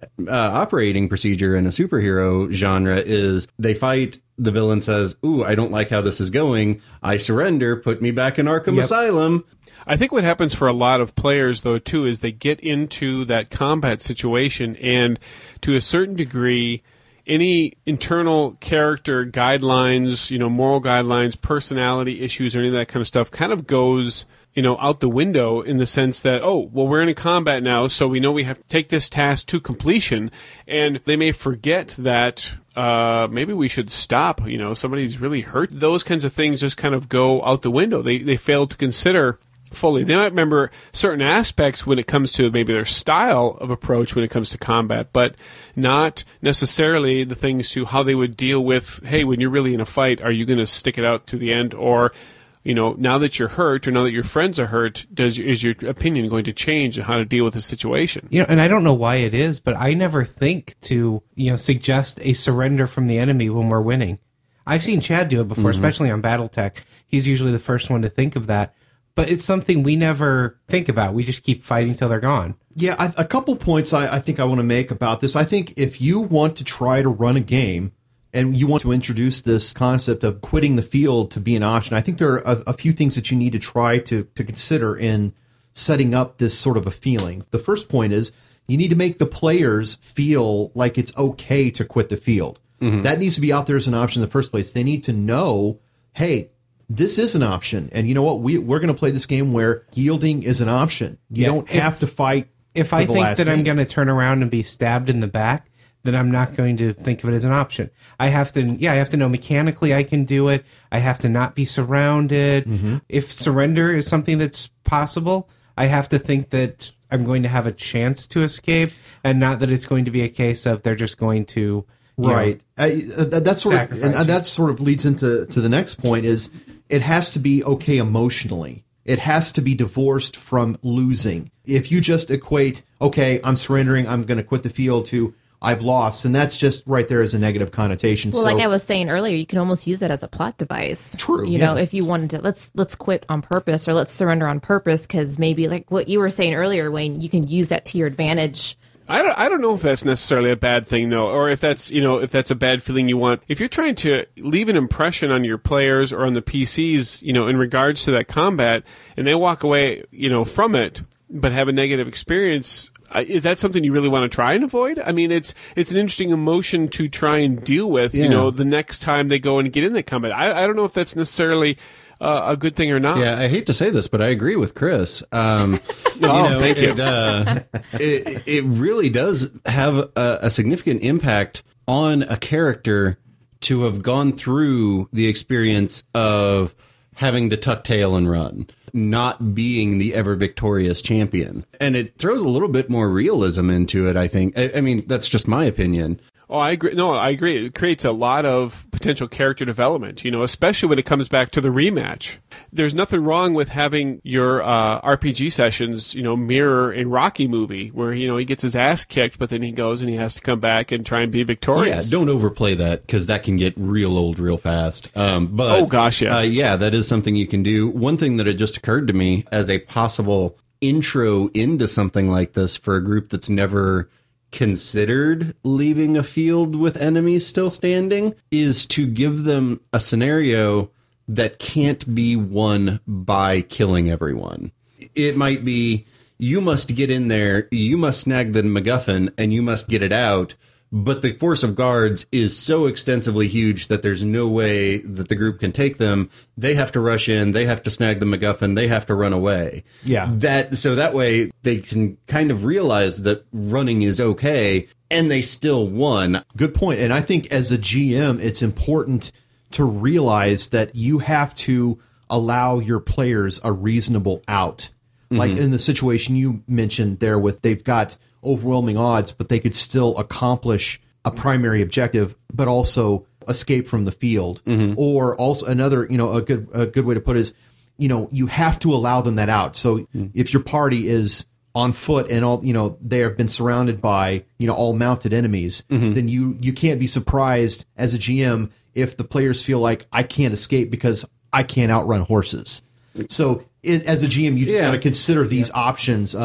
uh, operating procedure in a superhero genre is they fight, the villain says, ooh, I don't like how this is going. I surrender, put me back in Arkham Yep. Asylum. I think what happens for a lot of players, though, too, is they get into that combat situation, and to a certain degree, any internal character guidelines, you know, moral guidelines, personality issues, or any of that kind of stuff kind of goes, you know, out the window in the sense that, oh, well, we're in a combat now, so we know we have to take this task to completion, and they may forget that uh, maybe we should stop, you know, somebody's really hurt. Those kinds of things just kind of go out the window. They, they fail to consider fully. They might remember certain aspects when it comes to maybe their style of approach when it comes to combat, but not necessarily the things to how they would deal with, hey, when you're really in a fight, are you going to stick it out to the end? Or, you know, now that you're hurt or now that your friends are hurt, does is your opinion going to change on how to deal with the situation? You know, and I don't know why it is, but I never think to, you know, suggest a surrender from the enemy when we're winning. I've seen Chad do it before, mm-hmm. especially on BattleTech. He's usually the first one to think of that. But it's something we never think about. We just keep fighting till they're gone. Yeah, I, a couple points I, I think I want to make about this. I think if you want to try to run a game and you want to introduce this concept of quitting the field to be an option, I think there are a, a few things that you need to try to, to consider in setting up this sort of a feeling. The first point is you need to make the players feel like it's okay to quit the field. Mm-hmm. That needs to be out there as an option in the first place. They need to know, hey, this is an option. And you know what? We, we're going to play this game where yielding is an option. You Yeah, don't if- have to fight. If to I the think last that I'm minute. going to turn around and be stabbed in the back, then I'm not going to think of it as an option. I have to, yeah, I have to know mechanically I can do it. I have to not be surrounded. Mm-hmm. If surrender is something that's possible, I have to think that I'm going to have a chance to escape, and not that it's going to be a case of they're just going to, you Right. know, I, uh, that- that's sort of, sacrifice and you. that sort of leads into to the next point is it has to be okay emotionally. It has to be divorced from losing. If you just equate, okay, I'm surrendering, I'm going to quit the field to I've lost, and that's just right there as a negative connotation. Well, so, like I was saying earlier, you can almost use that as a plot device. True, You yeah. know, if you wanted to, let's let's quit on purpose or let's surrender on purpose because maybe like what you were saying earlier, Wayne, you can use that to your advantage. I don't, I don't know if that's necessarily a bad thing, though, or if that's, you know, if that's a bad feeling you want. If you're trying to leave an impression on your players or on the P Cs, you know, in regards to that combat, and they walk away, you know, from it, but have a negative experience, uh, is that something you really want to try and avoid? I mean, it's it's an interesting emotion to try and deal with, you Yeah. know, the next time they go and get in that combat. I, I don't know if that's necessarily uh, a good thing or not. Yeah, I hate to say this, but I agree with Chris. Um, Oh, thank you. It, uh, it, it really does have a, a significant impact on a character to have gone through the experience of having to tuck tail and run, not being the ever victorious champion. And it throws a little bit more realism into it, I think. I, I mean, that's just my opinion. Oh, I agree. No, I agree. It creates a lot of potential character development, you know, especially when it comes back to the rematch. There's nothing wrong with having your uh, R P G sessions, you know, mirror a Rocky movie where, you know, he gets his ass kicked, but then he goes and he has to come back and try and be Yeah, victorious. don't overplay that because that can get real old real fast. Um, but Oh, gosh, yes. uh, yeah, that is something you can do. One thing that had just occurred to me as a possible intro into something like this for a group that's never considered leaving a field with enemies still standing is to give them a scenario that can't be won by killing everyone. It might be you must get in there, you must snag the MacGuffin, and you must get it out. But the force of guards is so extensively huge that there's no way that the group can take them. They have to rush in. They have to snag the MacGuffin. They have to run away. Yeah. That so that way they can kind of realize that running is okay, and they still won. Good point. And I think as a G M, it's important to realize that you have to allow your players a reasonable out. Like in the situation you mentioned there with they've got overwhelming odds, but they could still accomplish a primary objective, but also escape from the field. Or also another, you know, a good a good way to put it is, you know, you have to allow them that out. So if your party is on foot and all, you know, they have been surrounded by, you know, all mounted enemies, then you you can't be surprised as a G M if the players feel like I can't escape because I can't outrun horses. So it, as a G M, you just Yeah. got to consider these options of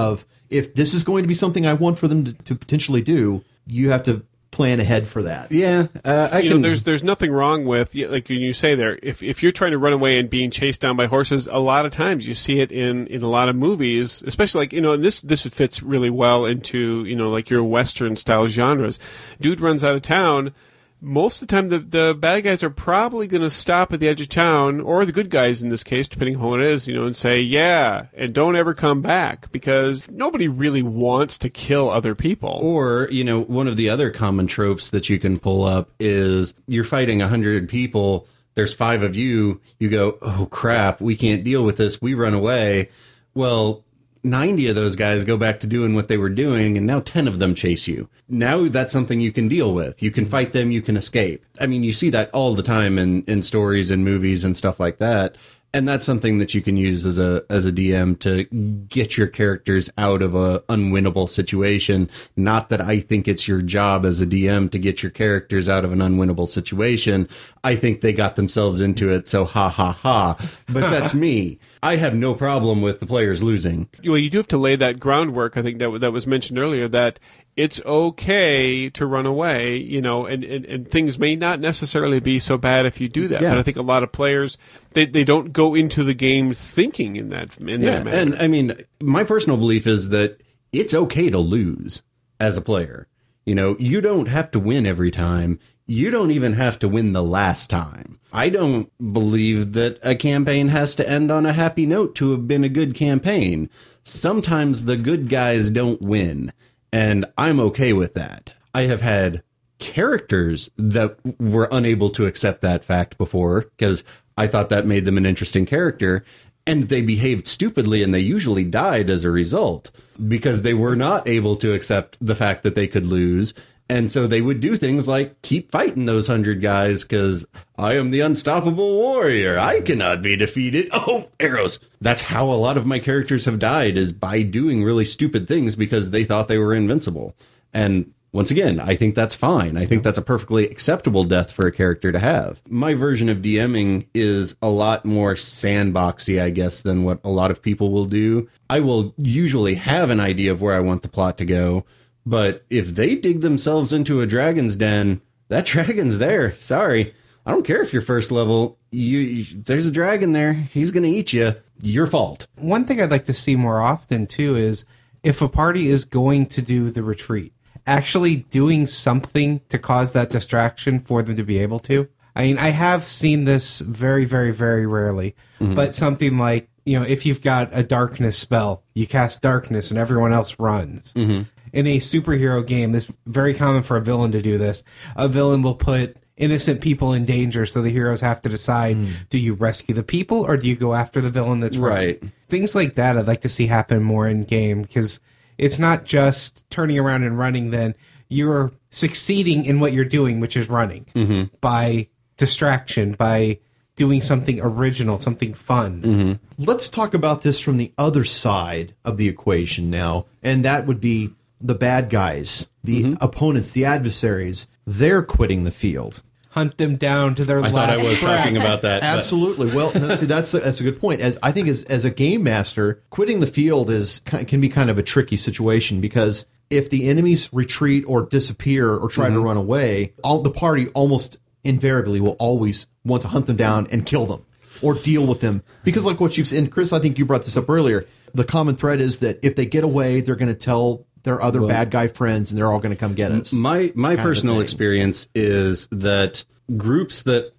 if this is going to be something I want for them to, to potentially do, you have to plan ahead for that. Yeah, uh, I you can. know, there's there's nothing wrong with, like when you say there, if if you're trying to run away and being chased down by horses, a lot of times you see it in, in a lot of movies, especially like, you know, and this this fits really well into, you know, like your Western style genres. Dude runs out of town. Most of the time, the, the bad guys are probably going to stop at the edge of town, or the good guys in this case, depending on who it is, you know, and say, yeah, and don't ever come back, because nobody really wants to kill other people. Or, you know, one of the other common tropes that you can pull up is you're fighting a hundred people, there's five of you, you go, oh crap, we can't deal with this, we run away. Well, ninety of those guys go back to doing what they were doing, and now ten of them chase you. Now that's something you can deal with. You can fight them, you can escape. I mean, you see that all the time in, in stories and movies and stuff like that. And that's something that you can use as a as a D M to get your characters out of a unwinnable situation. Not that I think it's your job as a D M to get your characters out of an unwinnable situation. I think they got themselves into it, so ha ha ha. But that's me. I have no problem with the players losing. Well, you do have to lay that groundwork, I think, that that was mentioned earlier, that it's okay to run away, you know, and, and, and things may not necessarily be so bad if you do that. Yeah. But I think a lot of players, they, they don't go into the game thinking in that in Yeah, that manner. and I mean, my personal belief is that it's okay to lose as a player. You know, you don't have to win every time. You don't even have to win the last time. I don't believe that a campaign has to end on a happy note to have been a good campaign. Sometimes the good guys don't win, and I'm okay with that. I have had characters that were unable to accept that fact before, because I thought that made them an interesting character, and they behaved stupidly, and they usually died as a result, because they were not able to accept the fact that they could lose. And so they would do things like keep fighting those hundred guys because I am the unstoppable warrior. I cannot be defeated. Oh, arrows. That's how a lot of my characters have died, is by doing really stupid things because they thought they were invincible. And once again, I think that's fine. I think that's a perfectly acceptable death for a character to have. My version of DMing is a lot more sandboxy, I guess, than what a lot of people will do. I will usually have an idea of where I want the plot to go. But if they dig themselves into a dragon's den, that dragon's there. Sorry. I don't care if you're first level. You, you there's a dragon there. He's going to eat you. Your fault. One thing I'd like to see more often, too, is if a party is going to do the retreat, actually doing something to cause that distraction for them to be able to. I mean, I have seen this very, very, very rarely. Mm-hmm. But something like, you know, if you've got a darkness spell, you cast darkness and everyone else runs. Mm-hmm. In a superhero game, it's very common for a villain to do this. A villain will put innocent people in danger, so the heroes have to decide, mm. do you rescue the people or do you go after the villain that's right? Running? Things like that I'd like to see happen more in game, because it's not just turning around and running, then you're succeeding in what you're doing, which is running, mm-hmm. by distraction, by doing something original, something fun. Mm-hmm. Let's talk about this from the other side of the equation now, and that would be the bad guys, the mm-hmm. opponents, the adversaries. They're quitting the field. Hunt them down to their I last thought I was track. talking about that. Absolutely. Well, no, see, that's a, that's a good point. As I think, as as a game master, quitting the field is can be kind of a tricky situation, because if the enemies retreat or disappear or try mm-hmm. to run away, all the party almost invariably will always want to hunt them down and kill them or deal with them, because like what you've said, Chris, I think you brought this up earlier. The common thread is that if they get away, they're going to tell their other well, bad guy friends, and they're all going to come get us. My my personal experience is that groups that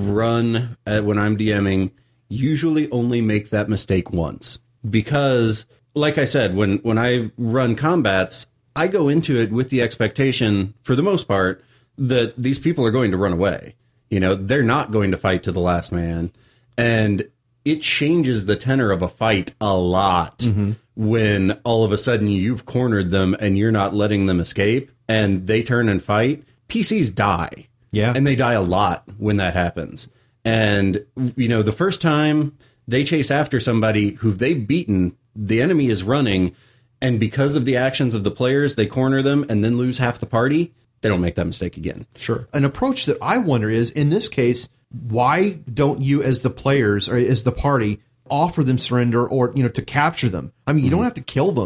run at, when I'm DMing usually only make that mistake once, because, like I said, when when I run combats, I go into it with the expectation, for the most part, that these people are going to run away. You know, they're not going to fight to the last man, and it changes the tenor of a fight a lot. Mm-hmm. When all of a sudden you've cornered them and you're not letting them escape and they turn and fight. P Cs die. Yeah. And they die a lot when that happens. And, you know, the first time they chase after somebody who they've beaten, the enemy is running, and because of the actions of the players, they corner them and then lose half the party. They don't make that mistake again. Sure. An approach that I wonder is, in this case, why don't you, as the players or as the party, offer them surrender, or, you know, to capture them? I mean, you mm-hmm. don't have to kill them.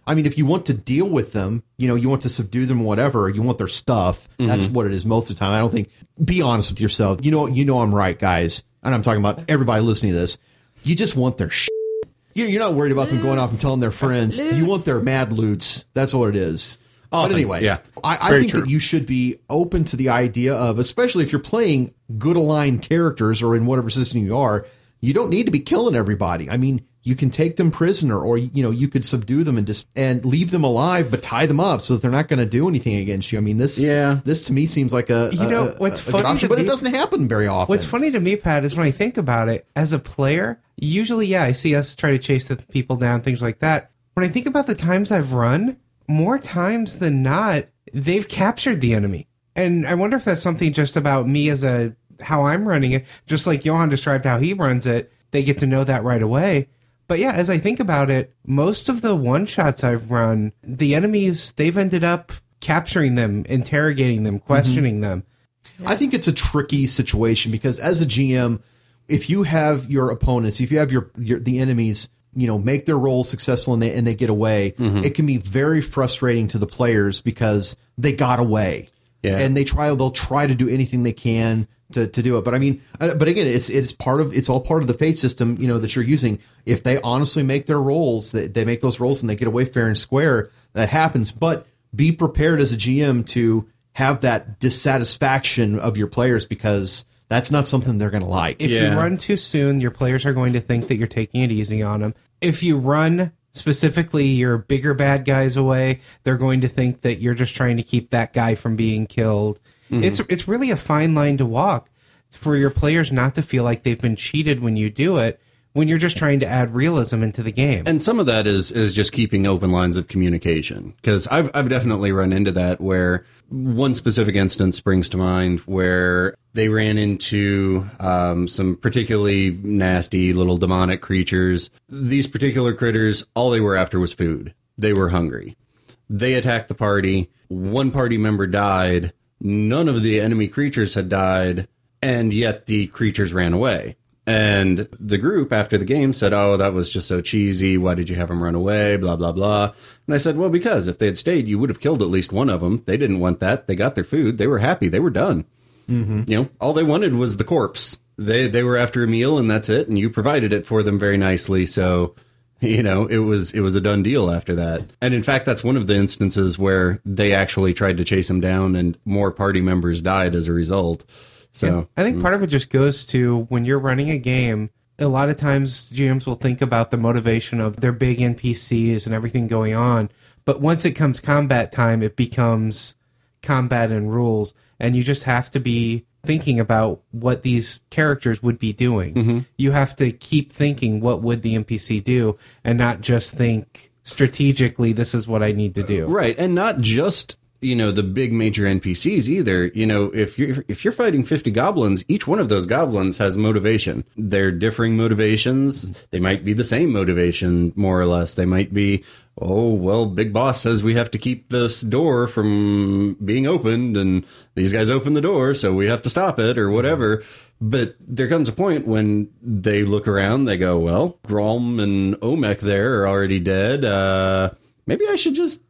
I mean, if you want to deal with them, you know, you want to subdue them, whatever, you want their stuff. Mm-hmm. That's what it is most of the time. I don't think, be honest with yourself. You know, you know, I'm right, guys. And I'm talking about everybody listening to this. You just want their shit. You're not worried about them going off and telling their friends. Loots. You want their mad loots. That's what it is. Often, but anyway, yeah. I, I Very think true. that you should be open to the idea of, especially if you're playing good aligned characters or in whatever system you are, you don't need to be killing everybody. I mean, you can take them prisoner, or you know, you could subdue them and just and leave them alive, but tie them up so that they're not going to do anything against you. I mean, this Yeah. this to me seems like a You know, a- what's a good funny option, to but it me- doesn't happen very often. What's funny to me, Pat, is when I think about it, as a player, usually, yeah, I see us try to chase the people down, things like that. When I think about the times I've run, more times than not, they've captured the enemy. And I wonder if that's something just about me as a, how I'm running it, just like Johan described how he runs it, they get to know that right away. But yeah, as I think about it, most of the one-shots I've run, the enemies, they've ended up capturing them, interrogating them, questioning mm-hmm. them. I think it's a tricky situation because as a G M, if you have your opponents, if you have your, your the enemies, you know, make their roles successful and they and they get away, mm-hmm. it can be very frustrating to the players because they got away. Yeah. And they try they'll try to do anything they can to, to do it. But I mean, uh, but again, it's it's part of it's all part of the fate system, you know, that you're using. If they honestly make their roles, they, they make those roles and they get away fair and square, that happens. But be prepared as a G M to have that dissatisfaction of your players because that's not something they're going to like. If Yeah. you run too soon, your players are going to think that you're taking it easy on them. If you run specifically your bigger bad guys away, they're going to think that you're just trying to keep that guy from being killed. Mm-hmm. It's it's really a fine line to walk for your players not to feel like they've been cheated when you do it, when you're just trying to add realism into the game. And some of that is is just keeping open lines of communication, because I've I've definitely run into that, where one specific instance springs to mind where they ran into um, some particularly nasty little demonic creatures. These particular critters, all they were after was food. They were hungry. They attacked the party. One party member died. None of the enemy creatures had died, and yet the creatures ran away. And the group after the game said, oh, that was just so cheesy. Why did you have them run away? Blah, blah, blah. And I said, well, because if they had stayed, you would have killed at least one of them. They didn't want that. They got their food. They were happy. They were done. Mm-hmm. You know, all they wanted was the corpse. They they were after a meal, and that's it. And you provided it for them very nicely. So, you know, it was it was a done deal after that. And in fact, that's one of the instances where they actually tried to chase him down, and more party members died as a result. So I think part of it just goes to when you're running a game, a lot of times G Ms will think about the motivation of their big N P Cs and everything going on. But once it comes combat time, it becomes combat and rules. And you just have to be thinking about what these characters would be doing. Mm-hmm. You have to keep thinking, what would the N P C do? And not just think strategically, this is what I need to do. Right. And not just, you know, the big major N P Cs either. You know, if you're if you're fighting fifty goblins, each one of those goblins has motivation. They're differing motivations. They might be the same motivation, more or less. They might be, oh, well, Big Boss says we have to keep this door from being opened, and these guys open the door, so we have to stop it, or whatever. But there comes a point when they look around, they go, well, Grom and Omek there are already dead. Uh... Maybe I should just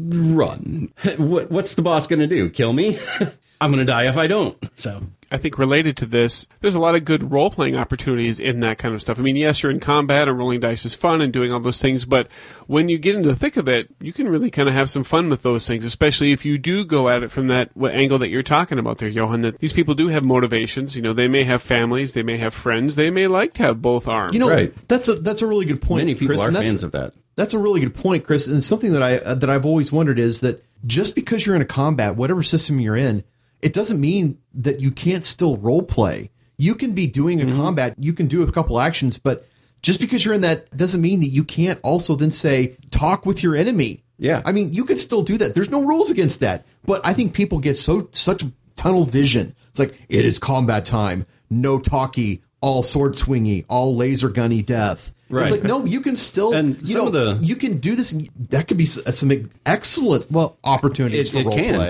run. What, what's the boss going to do? Kill me? I'm going to die if I don't. So I think related to this, there's a lot of good role-playing opportunities in that kind of stuff. I mean, yes, you're in combat and rolling dice is fun and doing all those things, but when you get into the thick of it, you can really kind of have some fun with those things, especially if you do go at it from that what angle that you're talking about there, Johan, that these people do have motivations. You know, they may have families, they may have friends, they may like to have both arms. You know, Right. that's a that's a really good point. many people Chris, are and that's- fans of that. That's a really good point, Chris. And something that I uh, that I've always wondered is that just because you're in a combat, whatever system you're in, it doesn't mean that you can't still role play. You can be doing a mm-hmm. combat, you can do a couple actions, but just because you're in that doesn't mean that you can't also then say talk with your enemy. Yeah. I mean, you can still do that. There's no rules against that. But I think people get so such tunnel vision. It's like, it is combat time. No talkie, all sword swingy, all laser gunny death. Right. It's like, no, you can still, And you some know, of the- you can do this. And that could be s- some excellent well opportunities It, for it role can, play. yeah.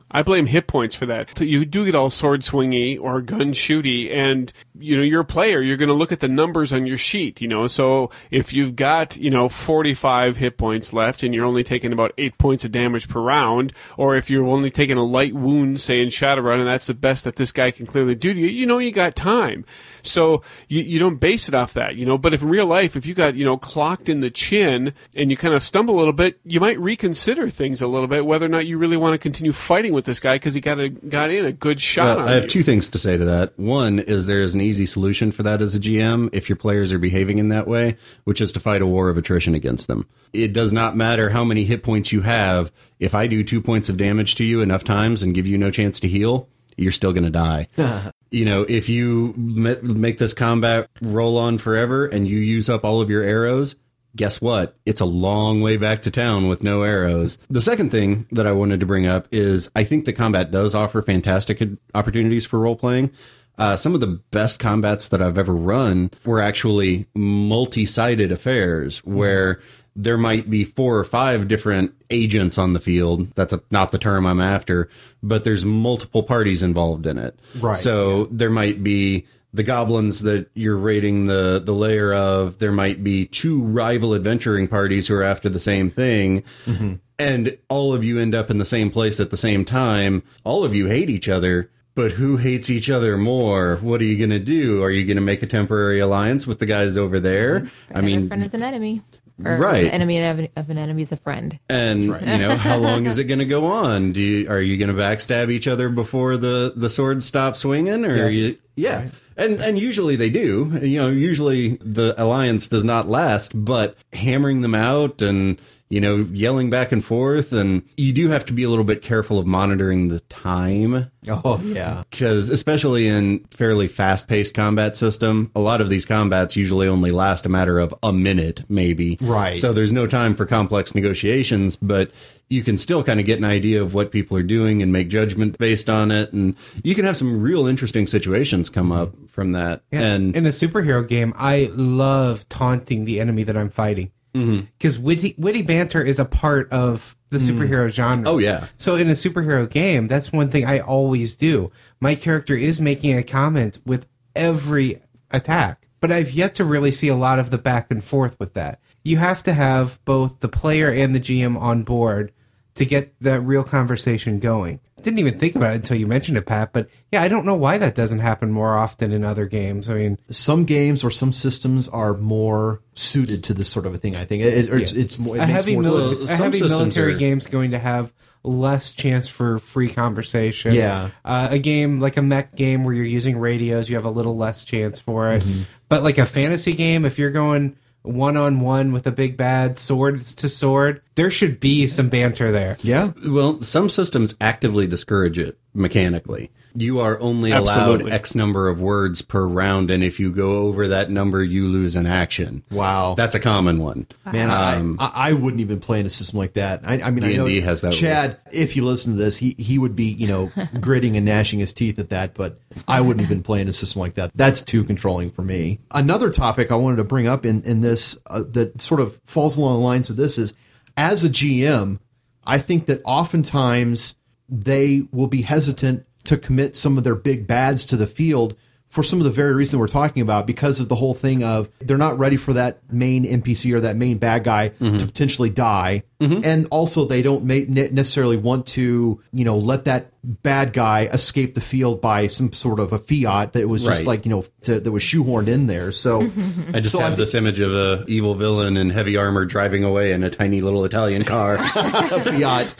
I blame hit points for that. So you do get all sword swingy or gun shooty, and you know you're a player. You're going to look at the numbers on your sheet. You know, so if you've got you know forty-five hit points left, and you're only taking about eight points of damage per round, or if you're only taking a light wound, say in Shadowrun, and that's the best that this guy can clearly do to you, you know you got time. So you you don't base it off that. You know, but if in real life, if you got you know clocked in the chin and you kind of stumble a little bit, you might reconsider things a little bit, whether or not you really want to continue fighting with this guy because he got a got in a good shot Well, on I have you. two things to say to that. One is there is an easy solution for that as a G M if your players are behaving in that way, which is to fight a war of attrition against them. It does not matter how many hit points you have. If I do two points of damage to you enough times and give you no chance to heal, you're still going to die. You know, if you make this combat roll on forever and you use up all of your arrows, guess what? It's a long way back to town with no arrows. The second thing that I wanted to bring up is I think the combat does offer fantastic opportunities for role-playing. Uh, some of the best combats that I've ever run were actually multi-sided affairs where there might be four or five different agents on the field. That's a, not the term I'm after, but there's multiple parties involved in it. Right. So yeah. There might be the goblins that you're raiding the, the lair of. There might be two rival adventuring parties who are after the same thing. Mm-hmm. And all of you end up in the same place at the same time. All of you hate each other. But who hates each other more? What are you going to do? Are you going to make a temporary alliance with the guys over there? Mm-hmm. I mean, a friend is an enemy. Or right. An enemy of an, of an enemy is a friend. And, right. you know, how long is it going to go on? Do you, are you going to backstab each other before the, the swords stop swinging? Or Yes. are you, yeah. Right. And, and usually they do. You know, usually the alliance does not last, but hammering them out and, you know, yelling back and forth. And you do have to be a little bit careful of monitoring the time. Oh, yeah. Because especially in fairly fast-paced combat system, a lot of these combats usually only last a matter of a minute, maybe. Right. So there's no time for complex negotiations, but you can still kind of get an idea of what people are doing and make judgment based on it. And you can have some real interesting situations come up from that. Yeah. And in a superhero game, I love taunting the enemy that I'm fighting. Because mm-hmm. witty, witty banter is a part of the superhero mm. genre. Oh, yeah. So in a superhero game, that's one thing I always do. My character is making a comment with every attack, but I've yet to really see a lot of the back and forth with that. You have to have both the player and the G M on board to get that real conversation going. Didn't even think about it until you mentioned it, Pat, but yeah, I don't know why that doesn't happen more often in other games. I mean, some games or some systems are more suited to this sort of a thing. I think it, it, it's, yeah. it's more. It a makes heavy, more mili- sense. a heavy military are... game's going to have less chance for free conversation. Yeah, uh, a game like a mech game where you're using radios, you have a little less chance for it. Mm-hmm. But like a fantasy game, if you're going one-on-one with a big bad, swords to sword, there should be some banter there. Yeah. Well, some systems actively discourage it mechanically. You are only allowed Absolutely. X number of words per round, and if you go over that number, you lose an action. Wow. That's a common one. Man, Um, I, I I wouldn't even play in a system like that. I, I mean, I D and D know has that Chad, if you listen to this, he, he would be, you know, gritting and gnashing his teeth at that, but I wouldn't even play in a system like that. That's too controlling for me. Another topic I wanted to bring up in, in this uh, that sort of falls along the lines of this is, as a G M, I think that oftentimes they will be hesitant to commit some of their big bads to the field for some of the very reason we're talking about, because of the whole thing of they're not ready for that main N P C or that main bad guy mm-hmm. to potentially die. Mm-hmm. And also they don't make necessarily want to, you know, let that bad guy escape the field by some sort of a fiat that was just Right. like, you know, to, that was shoehorned in there. So I just so have I this image of a evil villain in heavy armor driving away in a tiny little Italian car. a fiat.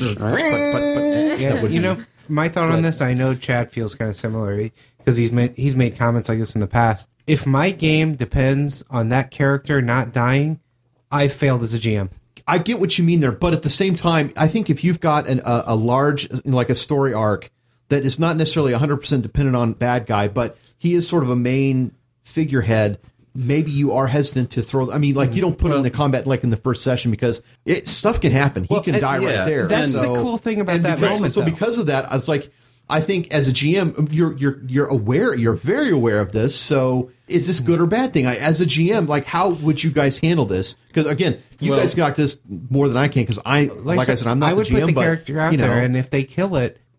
Yeah, you know, my thought on this, I know Chad feels kind of similar because he's made he's made comments like this in the past. If my game depends on that character not dying, I failed as a G M. I get what you mean there, but at the same time, I think if you've got an, a, a large, like a story arc that is not necessarily one hundred percent dependent on bad guy, but he is sort of a main figurehead, maybe you are hesitant to throw. I mean, like you don't put him in the combat like in the first session because it stuff can happen. He Well, can and- die yeah, right there. That's So- the cool thing about and that because, moment. So though. because of that, it's like I think as a G M, you're you're you're aware, you're very aware of this. So is this good or bad thing? I, as a G M, like how would you guys handle this? Because again, you Well- guys got this more than I can. Because I, like, I said, I'm not I would the G M, put the but, character out you know, there, and if they kill it,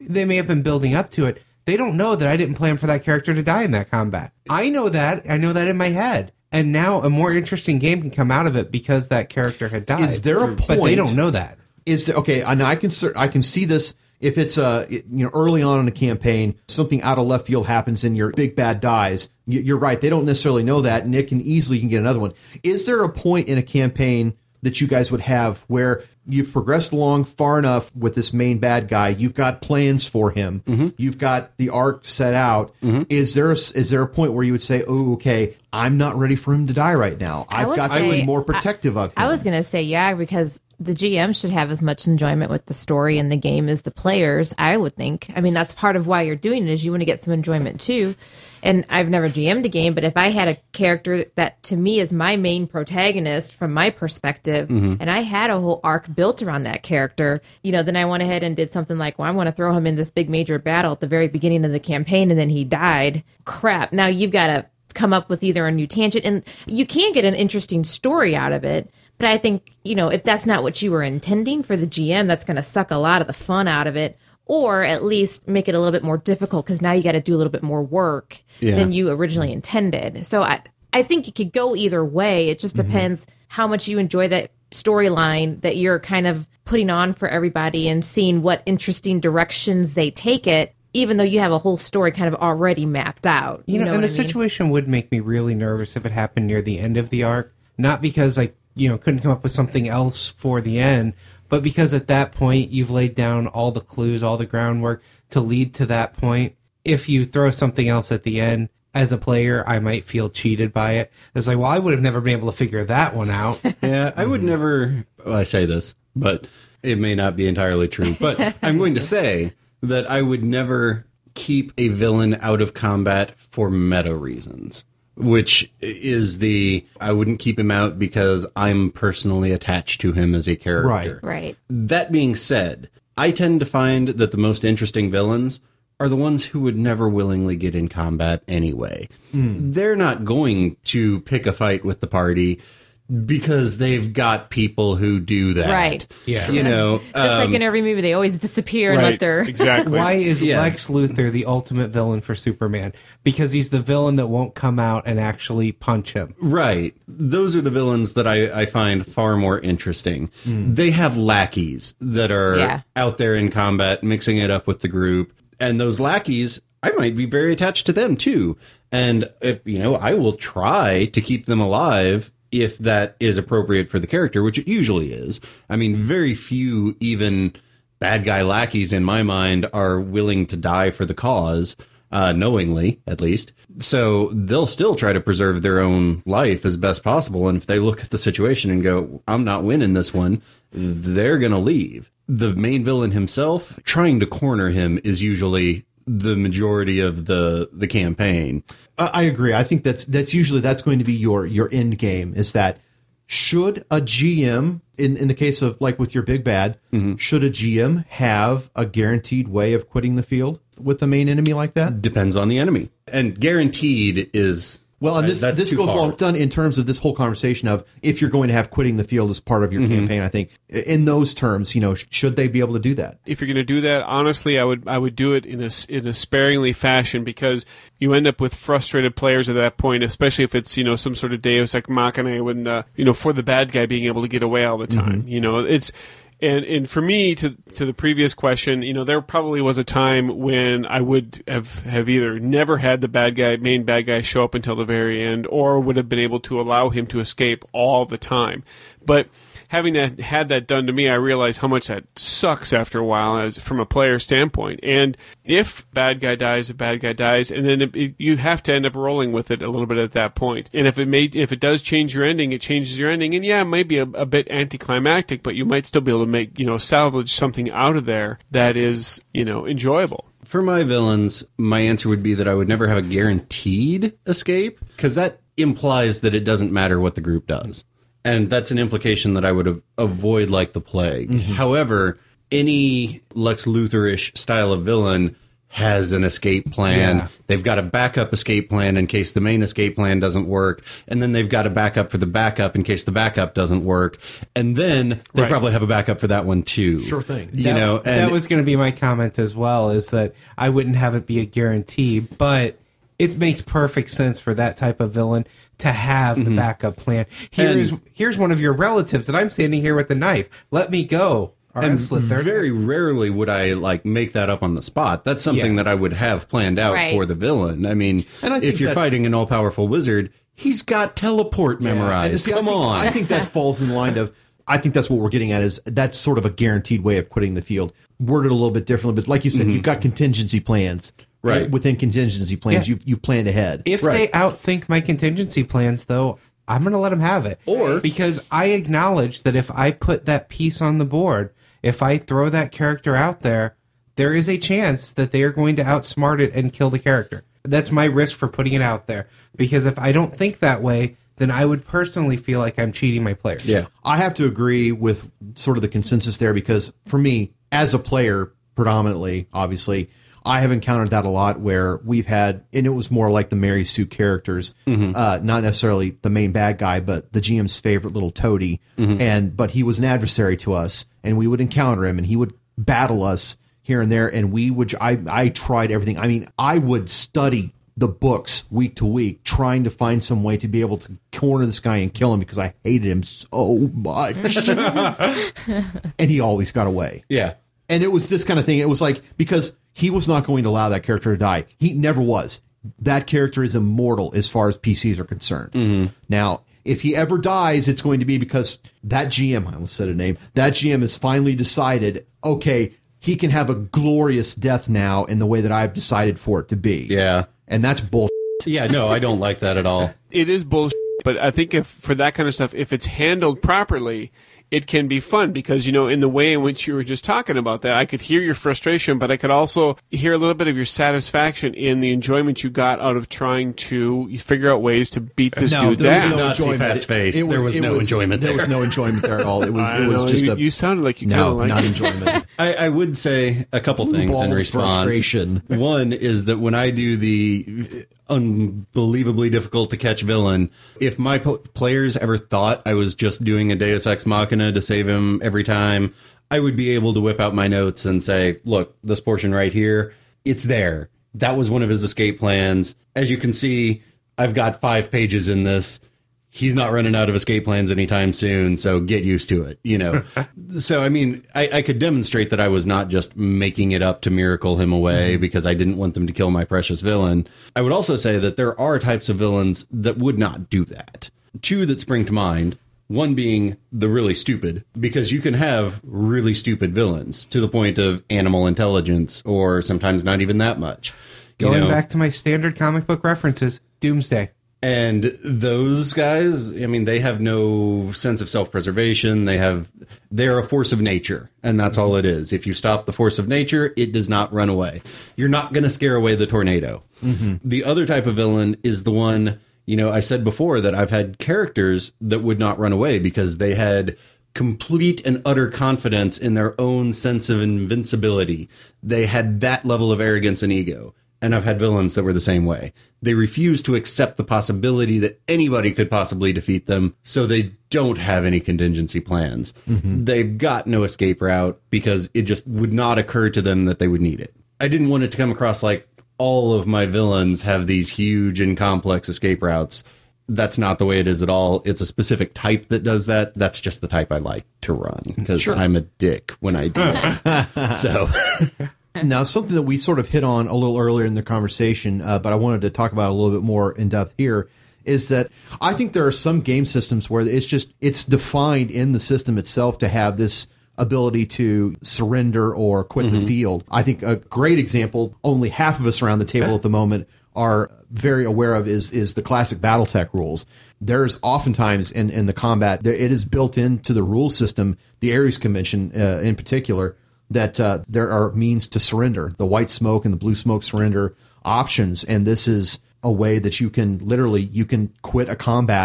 they may have been building up to it. They don't know that I didn't plan for that character to die in that combat. I know that. I know that in my head. And now a more interesting game can come out of it because that character had died. Is there a point? But they don't know that. Is there, okay, and I can cer- I can see this if it's uh you know early on in a campaign, something out of left field happens and your big bad dies. You- You're right. They don't necessarily know that, and it can easily can get another one. Is there a point in a campaign that you guys would have where you've progressed along far enough with this main bad guy, you've got plans for him, mm-hmm. you've got the arc set out. Mm-hmm. Is there a, is there a point where you would say, "Oh, okay, I'm not ready for him to die right now. I I've would got to say- be more protective I, of him." I was going to say, yeah, because the G M should have as much enjoyment with the story and the game as the players, I would think. I mean, that's part of why you're doing it, is you want to get some enjoyment too. And I've never G M'd a game, but if I had a character that to me is my main protagonist from my perspective, mm-hmm. and I had a whole arc built around that character, you know, then I went ahead and did something like, well, I want to throw him in this big major battle at the very beginning of the campaign, and then he died. Crap. Now you've got to come up with either a new tangent, and you can get an interesting story out of it. But I think, you know, if that's not what you were intending for the G M, that's going to suck a lot of the fun out of it. Or at least make it a little bit more difficult because now you got to do a little bit more work yeah. than you originally intended. So I, I think it could go either way. It just depends mm-hmm. how much you enjoy that storyline that you're kind of putting on for everybody and seeing what interesting directions they take it, even though you have a whole story kind of already mapped out. You, you know, know and the I mean? situation would make me really nervous if it happened near the end of the arc. Not because I, you know, couldn't come up with something else for the end, but because at that point you've laid down all the clues, all the groundwork to lead to that point. If you throw something else at the end, as a player, I might feel cheated by it. It's like, well, I would have never been able to figure that one out. Yeah, I would never, well, I say this, but it may not be entirely true. But I'm going to say that I would never keep a villain out of combat for meta reasons. Which is the, I wouldn't keep him out because I'm personally attached to him as a character. Right. Right. That being said, I tend to find that the most interesting villains are the ones who would never willingly get in combat anyway. Mm. They're not going to pick a fight with the party because they've got people who do that. Right. Yeah. You know, Just um, like in every movie, they always disappear and right, let their... Exactly. Why is Yeah. Lex Luthor the ultimate villain for Superman? Because he's the villain that won't come out and actually punch him. Right. Those are the villains that I, I find far more interesting. Mm. They have lackeys that are Yeah. out there in combat, mixing it up with the group. And those lackeys, I might be very attached to them, too. And, if, you know, I will try to keep them alive if that is appropriate for the character, which it usually is. I mean, very few even bad guy lackeys, in my mind, are willing to die for the cause, uh, knowingly, at least. So they'll still try to preserve their own life as best possible. And if they look at the situation and go, I'm not winning this one, they're going to leave. The main villain himself, trying to corner him is usually the majority of the the campaign. I I agree. I think that's that's usually that's going to be your your end game. Is that should a G M in in the case of like with your big bad, mm-hmm. should a G M have a guaranteed way of quitting the field with the main enemy like that? Depends on the enemy, and guaranteed is. Well, and this That's this too goes far. along done in terms of this whole conversation of if you're going to have quitting the field as part of your Mm-hmm. campaign. I think in those terms, you know, sh- should they be able to do that? If you're going to do that, honestly, I would I would do it in a in a sparingly fashion, because you end up with frustrated players at that point, especially if it's, you know, some sort of Deus Ex Machina, when the, you know, for the bad guy being able to get away all the time. Mm-hmm. You know, it's. And and for me, to to the previous question, you know, there probably was a time when I would have, have either never had the bad guy, main bad guy, show up until the very end, or would have been able to allow him to escape all the time. But having that had that done to me, I realized how much that sucks after a while, as from a player standpoint. And if bad guy dies, a bad guy dies, and then it, it, you have to end up rolling with it a little bit at that point. And if it may, if it does change your ending, it changes your ending. And yeah, it might be a, a bit anticlimactic, but you might still be able to make, you know, salvage something out of there that is, you know, enjoyable. For my villains, my answer would be that I would never have a guaranteed escape, because that implies that it doesn't matter what the group does. And that's an implication that I would av- avoid like the plague. Mm-hmm. However, any Lex Luthor-ish style of villain has an escape plan. Yeah. They've got a backup escape plan in case the main escape plan doesn't work. And then they've got a backup for the backup in case the backup doesn't work. And then they Right. probably have a backup for that one too. Sure thing. You that, know, and that was going to be my comment as well, is that I wouldn't have it be a guarantee, but it makes perfect sense for that type of villain to have the backup plan. Here's And- here's one of your relatives, and I'm standing here with a knife. Let me go. Or and I'd slit their very rarely would I like make that up on the spot. That's something Yeah. that I would have planned out Right. for the villain. I mean, And I think if you're that- fighting an all-powerful wizard, he's got teleport And memorized. see, I Come think- on. I think that falls in line of. I think that's what we're getting at. Is that's sort of a guaranteed way of quitting the field. Worded a little bit differently, but like you said, you've got contingency plans. Right. And within contingency plans, Yeah. you you planned ahead. If Right. they outthink my contingency plans, though, I'm going to let them have it. Or- because I acknowledge that if I put that piece on the board, if I throw that character out there, there is a chance that they are going to outsmart it and kill the character. That's my risk for putting it out there. Because if I don't think that way, then I would personally feel like I'm cheating my players. yeah. I have to agree with sort of the consensus there because for me, as a player, predominantly, obviously, I have encountered that a lot where we've had, and it was more like the Mary Sue characters, uh, not necessarily the main bad guy, but the G M's favorite little toady, and but he was an adversary to us, and we would encounter him, and he would battle us here and there, and we would. I I tried everything. I mean, I would study the books week to week, trying to find some way to be able to corner this guy and kill him because I hated him so much, and he always got away. Yeah. And it was this kind of thing. It was like, because he was not going to allow that character to die. He never was. That character is immortal as far as P Cs are concerned. Now, if he ever dies, it's going to be because that G M, I almost said a name, that G M has finally decided, okay, he can have a glorious death now in the way that I've decided for it to be. Yeah. And that's bullshit. Yeah, no, I don't like that at all. It is bullshit, but I think if for that kind of stuff, if it's handled properly, it can be fun because, you know, in the way in which you were just talking about that, I could hear your frustration, but I could also hear a little bit of your satisfaction in the enjoyment you got out of trying to figure out ways to beat this No, dude's there was ass. no Not see enjoyment. Pat's face. There was it no enjoyment There there. was no enjoyment there at all. It was, I it was know, just you, a you sounded like you kind no, of like not it. enjoyment. I, I would say a couple things ball in of response. frustration. One is that when I do the unbelievably difficult to catch villain, if my po- players ever thought I was just doing a Deus Ex Machina to save him every time, I would be able to whip out my notes and say, look, this portion right here, it's there. That was one of his escape plans. As you can see, I've got five pages in this. He's not running out of escape plans anytime soon, so get used to it, you know. So, I mean, I, I could demonstrate that I was not just making it up to miracle him away mm-hmm. because I didn't want them to kill my precious villain. I would also say that there are types of villains that would not do that. Two that spring to mind, one being the really stupid, because you can have really stupid villains to the point of animal intelligence, or sometimes not even that much. You Going know? back to my standard comic book references, Doomsday. And those guys, I mean, they have no sense of self-preservation. They have, they're a force of nature, and that's all it is. If you stop the force of nature, it does not run away. You're not going to scare away the tornado. Mm-hmm. The other type of villain is the one, you know, I said before that I've had characters that would not run away because they had complete and utter confidence in their own sense of invincibility. They had that level of arrogance and ego. And I've had villains that were the same way. They refuse to accept the possibility that anybody could possibly defeat them, so they don't have any contingency plans. Mm-hmm. They've got no escape route because it just would not occur to them that they would need it. I didn't want it to come across like all of my villains have these huge and complex escape routes. That's not the way it is at all. It's a specific type that does that. That's just the type I like to run because sure. I'm a dick when I do it. So... Now, something that we sort of hit on a little earlier in the conversation, uh, but I wanted to talk about a little bit more in depth here, is that I think there are some game systems where it's just, it's defined in the system itself to have this ability to surrender or quit mm-hmm. the field. I think a great example, only half of us around the table at the moment are very aware of, is is the classic BattleTech rules. There's oftentimes in, in the combat, there, it is built into the rule system, the Ares Convention uh, in particular, that uh, there are means to surrender, the white smoke and the blue smoke surrender options. And this is a way that you can literally, you can quit a combat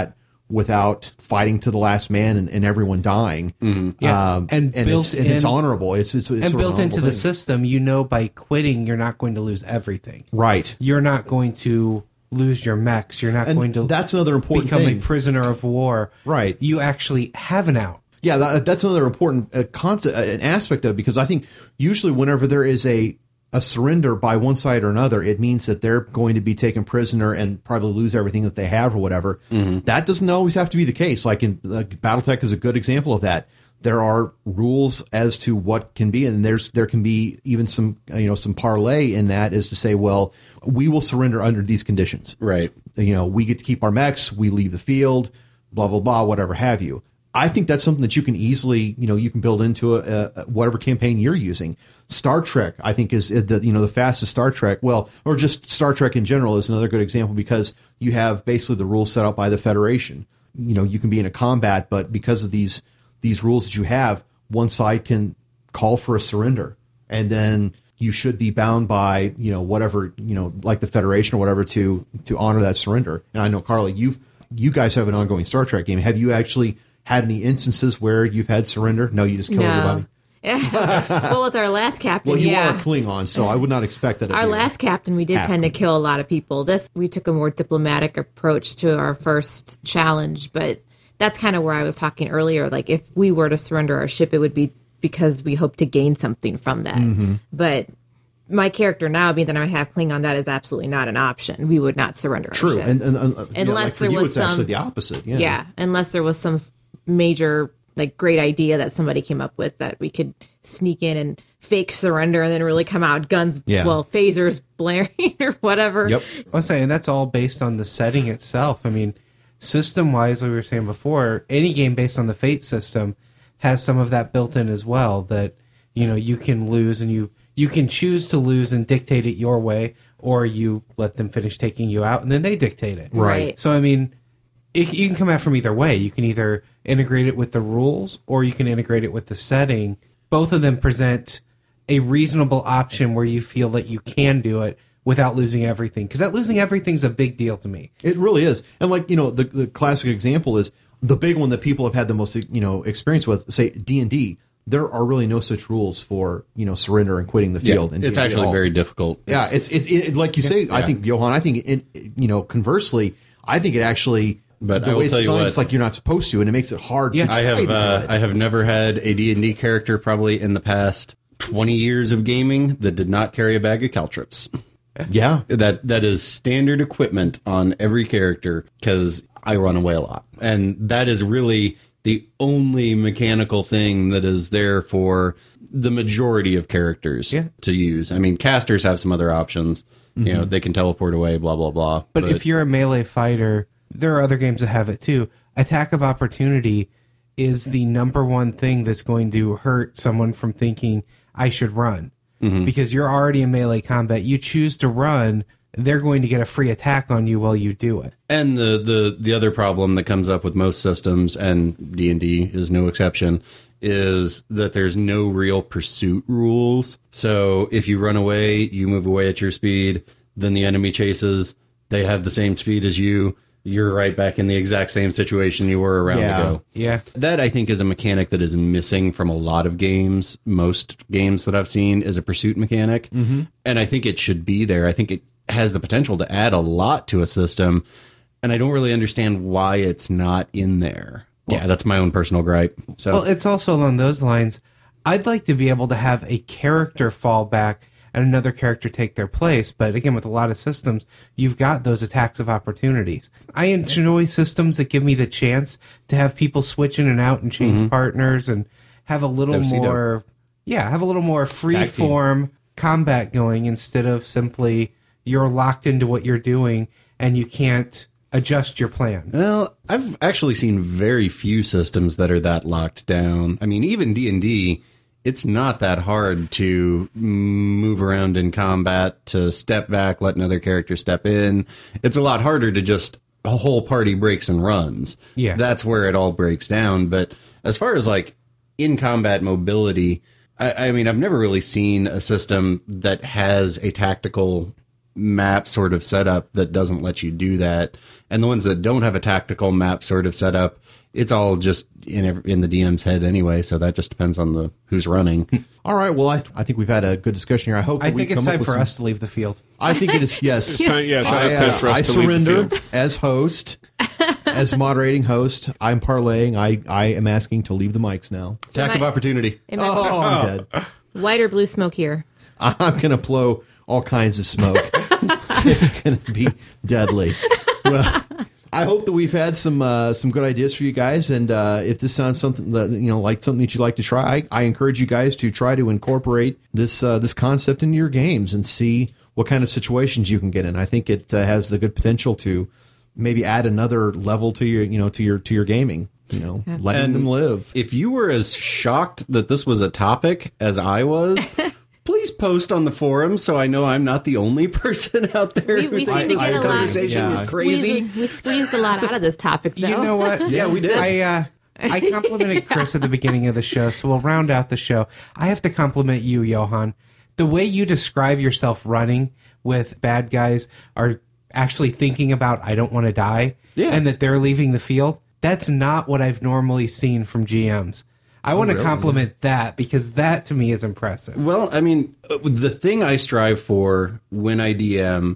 without fighting to the last man and, and everyone dying. Mm-hmm. Yeah. Um, And and, built it's, and it's in- honorable. It's, it's, it's and sort of built an into honorable the thing. system, you know, by quitting, you're not going to lose everything. Right. You're not going to lose your mechs. You're not And going to that's another important become thing. a prisoner of war. Right. You actually have an out. Yeah, that, that's another important uh, concept, uh, an aspect of it, because I think usually whenever there is a a surrender by one side or another, it means that they're going to be taken prisoner and probably lose everything that they have or whatever. Mm-hmm. That doesn't always have to be the case. Like in like BattleTech is a good example of that. There are rules as to what can be, and there's there can be even some you know some parlay in that is to say, well, we will surrender under these conditions. Right. You know, we get to keep our mechs, we leave the field, blah blah blah, whatever have you. I think that's something that you can easily, you know, you can build into a, a whatever campaign you're using. Star Trek, I think, is the you know the fastest Star Trek. Well, or just Star Trek in general is another good example because you have basically the rules set out by the Federation. You know, you can be in a combat, but because of these these rules that you have, one side can call for a surrender, and then you should be bound by you know whatever you know like the Federation or whatever to to honor that surrender. And I know, Carly, you've you guys have an ongoing Star Trek game. Have you actually had any instances where you've had surrender? No, you just kill everybody. Well, with our last captain, Well, you yeah. are a Klingon, so I would not expect that. Our last captain, we did half tend to Klingon. kill a lot of people. This, we took a more diplomatic approach to our first challenge, but that's kind of where I was talking earlier. Like, if we were to surrender our ship, it would be because we hope to gain something from that. Mm-hmm. But my character now, being that I have Klingon, that is absolutely not an option. We would not surrender our True, ship. and, and, and uh, yeah, Unless like for there you, was it's some- actually the opposite. Yeah, Yeah, unless there was some s- major, like, great idea that somebody came up with that we could sneak in and fake surrender and then really come out guns, Yeah. well, phasers blaring or whatever. Yep. I was saying that's all based on the setting itself. I mean, system wise, like we were saying before, any game based on the Fate system has some of that built in as well. That you know you can lose and you you can choose to lose and dictate it your way, or you let them finish taking you out and then they dictate it. Right. So I mean, it, you can come out from either way. You can either integrate it with the rules or you can integrate it with the setting. Both of them present a reasonable option where you feel that you can do it without losing everything. Because that losing everything is a big deal to me. It really is. And like, you know, the, the classic example is the big one that people have had the most, you know, experience with, say D and D. There are really no such rules for, you know, surrender and quitting the Yeah, field. in it's D and D at actually all. very difficult. Yeah, it's it's it, like you say. I think Johan. I think in, you know, conversely, I think it actually. But the I will way it's tell you designed, what. it's like you're not supposed to, and it makes it hard. Yeah, to I try have to do uh, it. I have never had a D and D character probably in the past twenty years of gaming that did not carry a bag of caltrips. yeah, That that is standard equipment on every character because I run away a lot, and that is really the only mechanical thing that is there for the majority of characters Yeah. to use. I mean, casters have some other options. You know, they can teleport away, blah blah blah. But, if you're a melee fighter, there are other games that have it too. Attack of opportunity is the number one thing that's going to hurt someone from thinking, I should run. Because you're already in melee combat. You choose to run, they're going to get a free attack on you while you do it. And the, the, the other problem that comes up with most systems, and D and D is no exception, is that there's no real pursuit rules. So if you run away, you move away at your speed, then the enemy chases, they have the same speed as you, you're right back in the exact same situation you were a round Yeah. ago. Yeah. That, I think, is a mechanic that is missing from a lot of games. Most games that I've seen is a pursuit mechanic. Mm-hmm. And I think it should be there. I think it has the potential to add a lot to a system. And I don't really understand why it's not in there. Yeah, that's my own personal gripe. So Well, it's also along those lines. I'd like to be able to have a character fall back and another character take their place. But again, with a lot of systems, you've got those attacks of opportunities. I enjoy systems that give me the chance to have people switch in and out and change partners and have a little W C W. more, yeah, have a little more free form combat going instead of simply you're locked into what you're doing and you can't adjust your plan. Well, I've actually seen very few systems that are that locked down. I mean, even D and D, it's not that hard to move around in combat, to step back, let another character step in. It's a lot harder to just a whole party breaks and runs. Yeah. That's where it all breaks down. But as far as like in combat mobility, I, I mean, I've never really seen a system that has a tactical map sort of setup that doesn't let you do that. And the ones that don't have a tactical map sort of setup, it's all just in every, in the D M's head anyway, so that just depends on the who's running. All right, well, I, I think we've had a good discussion here. I hope I that we think it's come up time with for some- us to leave the field. I think it is, yes. It's time, yes, I, it's time for us uh, I to leave the surrender field. as host, as moderating host. I'm parlaying. I, I am asking to leave the mics now. Attack am of I- opportunity. Am I Oh, I'm dead. white or blue smoke here? I'm going to blow all kinds of smoke. It's going to be deadly. Well, I hope that we've had some uh, some good ideas for you guys, and uh, if this sounds something that you know like something that you'd like to try, I, I encourage you guys to try to incorporate this uh, this concept into your games and see what kind of situations you can get in. I think it uh, has the good potential to maybe add another level to your you know to your to your gaming. You know, letting And them live. If you were as shocked that this was a topic as I was, please post on the forum so I know I'm not the only person out there We, who we thinks seem to this get a whole lot. conversation Yeah. is crazy. Squeezed- we squeezed a lot out of this topic, though. You know what? Yeah, we did. I uh, I complimented Chris at the beginning of the show, so we'll round out the show. I have to compliment you, Johan. The way you describe yourself running with bad guys are actually thinking about I don't want to die, Yeah. and that they're leaving the field. That's not what I've normally seen from G Ms. I want to really? compliment that because that to me is impressive. Well, I mean, uh, the thing I strive for when I D M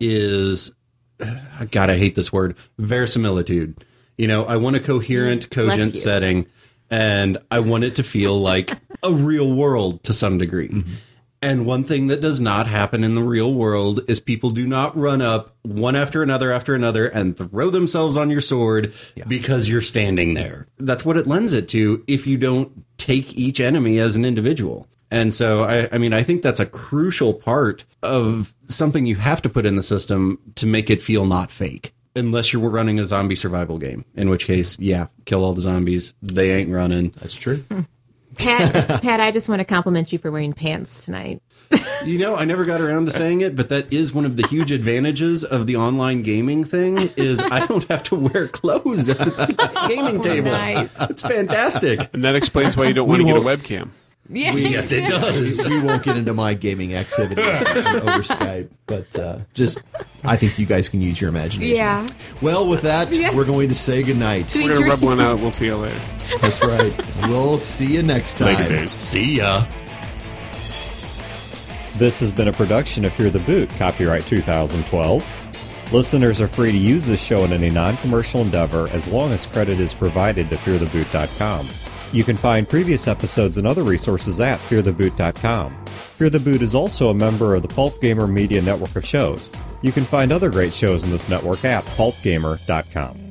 is, uh, God, I hate this word, verisimilitude. You know, I want a coherent, Bless cogent you. setting, and I want it to feel like a real world to some degree. And one thing that does not happen in the real world is people do not run up one after another after another and throw themselves on your sword because you're standing there. That's what it lends it to if you don't take each enemy as an individual. And so, I, I mean, I think that's a crucial part of something you have to put in the system to make it feel not fake. Unless you're running a zombie survival game, in which case, yeah, kill all the zombies. They ain't running. That's true. Pat, Pat, I just want to compliment you for wearing pants tonight. You know, I never got around to saying it, but that is one of the huge advantages of the online gaming thing is I don't have to wear clothes at the gaming table. Nice. It's fantastic. And that explains why you don't want to get a won't- webcam. Yeah. Yes, it does. We won't get into my gaming activities over Skype, but uh, just I think you guys can use your imagination. Yeah. Well, with that, Yes. we're going to say goodnight. Sweet We're going to rub one dreams. out. We'll see you later. That's right. We'll see you next time. Later days. See ya. This has been a production of Fear the Boot, copyright two thousand twelve. Listeners are free to use this show in any non-commercial endeavor as long as credit is provided to fear the boot dot com. You can find previous episodes and other resources at fear the boot dot com. Fear the Boot is also a member of the Pulp Gamer Media network of shows. You can find other great shows in this network at pulp gamer dot com.